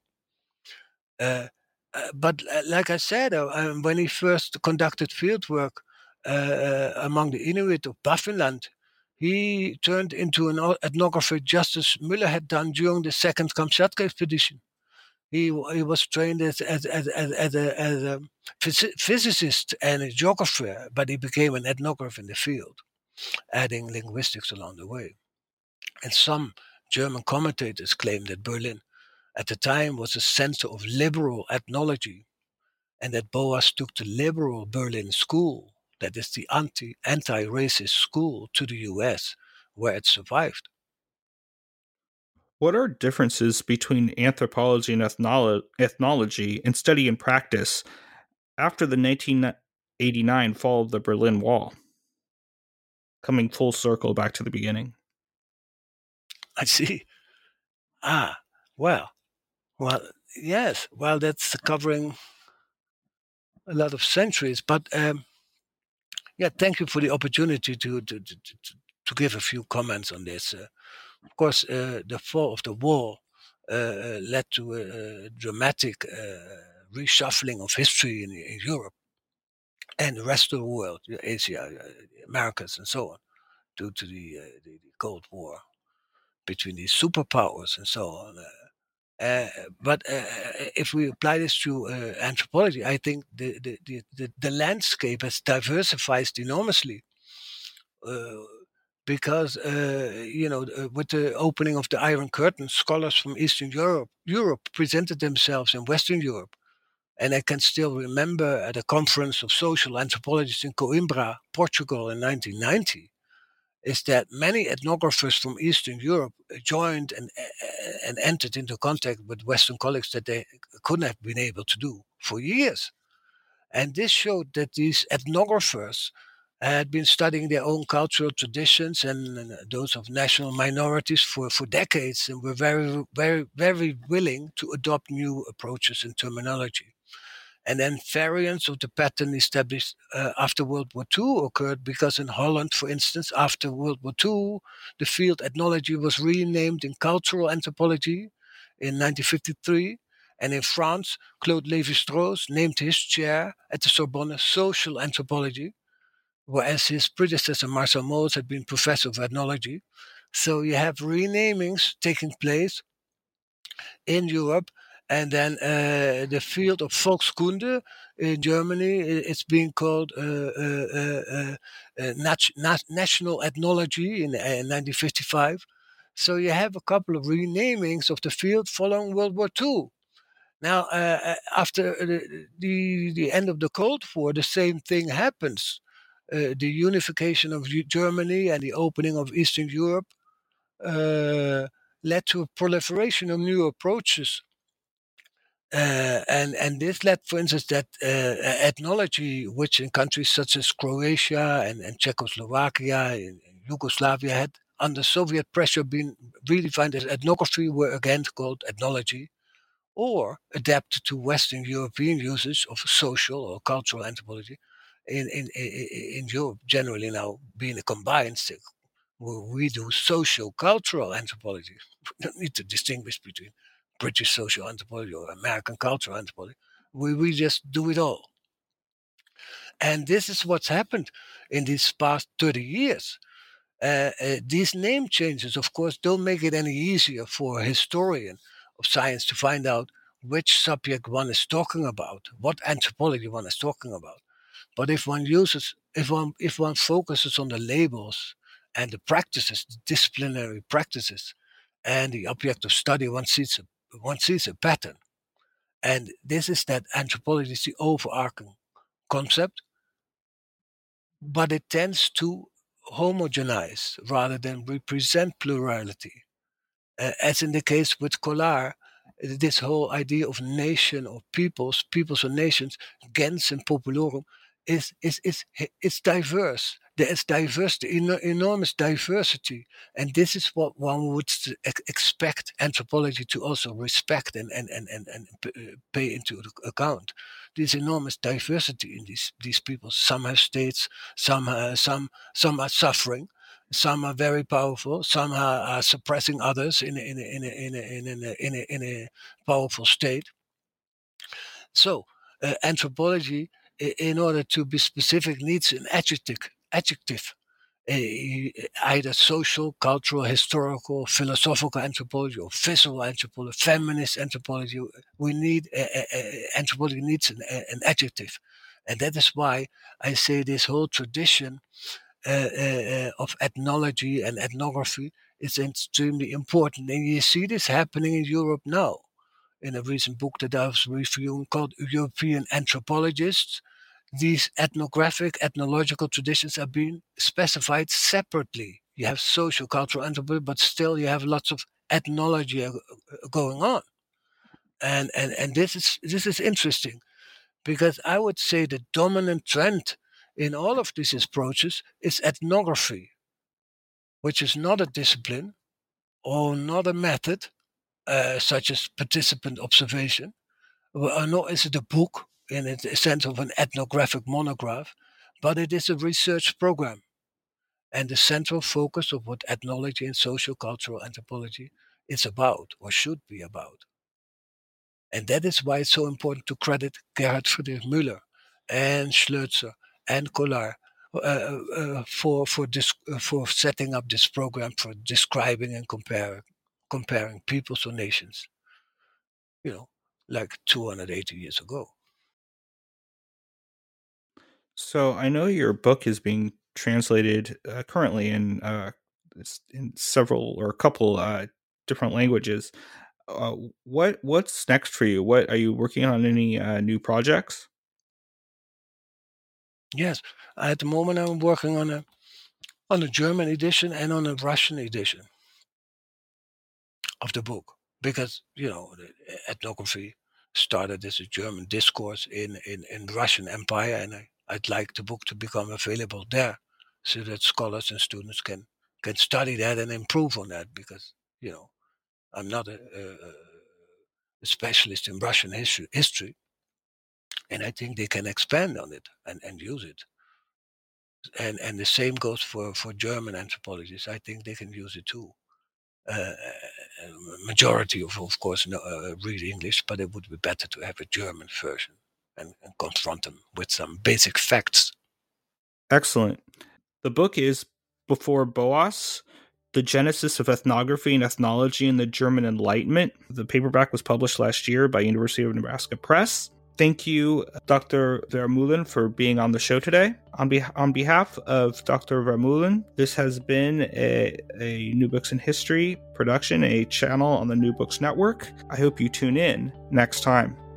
But like I said, when he first conducted fieldwork among the Inuit of Baffinland, he turned into an ethnographer just as Müller had done during the second Kamchatka expedition. He was trained as a physicist and a geographer, but he became an ethnographer in the field, adding linguistics along the way. And some German commentators claim that Berlin at the time was a center of liberal ethnology, and that Boas took the liberal Berlin school, that is the anti-racist school, to the US, where it survived. What are differences between anthropology and ethnology in study and practice after the 1989 fall of the Berlin Wall? Coming full circle back to the beginning. I see. Well, yes. Well, that's covering a lot of centuries. But yeah, thank you for the opportunity to to give a few comments on this. Of course, the fall of the wall led to a dramatic reshuffling of history in Europe and the rest of the world, Asia, Americas, and so on, due to the Cold War between these superpowers and so on. But if we apply this to anthropology, I think the landscape has diversified enormously. Because with the opening of the Iron Curtain, scholars from Eastern Europe presented themselves in Western Europe. And I can still remember at a conference of social anthropologists in Coimbra, Portugal in 1990, is that many ethnographers from Eastern Europe joined and entered into contact with Western colleagues that they couldn't have been able to do for years. And this showed that these ethnographers had been studying their own cultural traditions and those of national minorities for decades, and were very, very, very willing to adopt new approaches and terminology. And then variants of the pattern established after World War II occurred because in Holland, for instance, after World War II, the field ethnology was renamed in cultural anthropology in 1953. And in France, Claude Lévi-Strauss named his chair at the Sorbonne social anthropology, whereas his predecessor Marcel Mauss had been professor of ethnology. So you have renamings taking place in Europe, and then the field of Volkskunde in Germany, it's being called national ethnology in 1955. So you have a couple of renamings of the field following World War II. Now, after the end of the Cold War, the same thing happens. The unification of Germany and the opening of Eastern Europe led to a proliferation of new approaches. And this led, for instance, that ethnology, which in countries such as Croatia and Czechoslovakia and Yugoslavia had, under Soviet pressure, been redefined as ethnography, were again called ethnology, or adapted to Western European usage of social or cultural anthropology in Europe, generally now being a combined thing. We do social-cultural anthropology. We don't need to distinguish between British social anthropology or American cultural anthropology. We just do it all. And this is what's happened in these past 30 years. These name changes, of course, don't make it any easier for a historian of science to find out which subject one is talking about, what anthropology one is talking about. But if one focuses on the labels and the practices, the disciplinary practices, and the object of study, one sees a pattern. And this is that anthropology is the overarching concept, but it tends to homogenize rather than represent plurality. As in the case with Collard, this whole idea of nation or peoples or nations, gens and populorum, is diverse. There is diversity, enormous diversity, and this is what one would expect anthropology to also respect and pay into account. This enormous diversity in these peoples. Some have states, some are suffering, some are very powerful, some are suppressing others in a powerful state. So anthropology, in order to be specific, needs an adjective, either social, cultural, historical, philosophical anthropology, or visual anthropology, feminist anthropology. We need anthropology needs an adjective, and that is why I say this whole tradition of ethnology and ethnography is extremely important. And you see this happening in Europe now. In a recent book that I was reviewing called European Anthropologists, these ethnographic, ethnological traditions are being specified separately. You have social, cultural anthropology, but still you have lots of ethnology going on. And this is interesting, because I would say the dominant trend in all of these approaches is ethnography, which is not a discipline or not a method, such as participant observation, nor is it a book in the sense of an ethnographic monograph, but it is a research program. and the central focus of what ethnology and socio-cultural anthropology is about or should be about. And that is why it's so important to credit Gerhard Friedrich Müller and Schleutzer and Collard for setting up this program for describing and comparing peoples or nations, like 280 years ago. So I know your book is being translated currently in several or a couple different languages. What's next for you? What are you working on? Any new projects? Yes, at the moment I'm working on a German edition and on a Russian edition of the book because the ethnography started as a German discourse in Russian Empire, and I'd like the book to become available there so that scholars and students can study that and improve on that because I'm not a specialist in Russian history, and I think they can expand on it and use it. And the same goes for German anthropologists. I think they can use it too. Majority of course read English, but it would be better to have a German version and confront them with some basic facts. Excellent. The book is Before Boas, The Genesis of Ethnography and Ethnology in the German Enlightenment. The paperback was published last year by University of Nebraska Press. Thank you, Dr. Vermeulen, for being on the show today. On behalf of Dr. Vermeulen, this has been a New Books in History production, a channel on the New Books Network. I hope you tune in next time.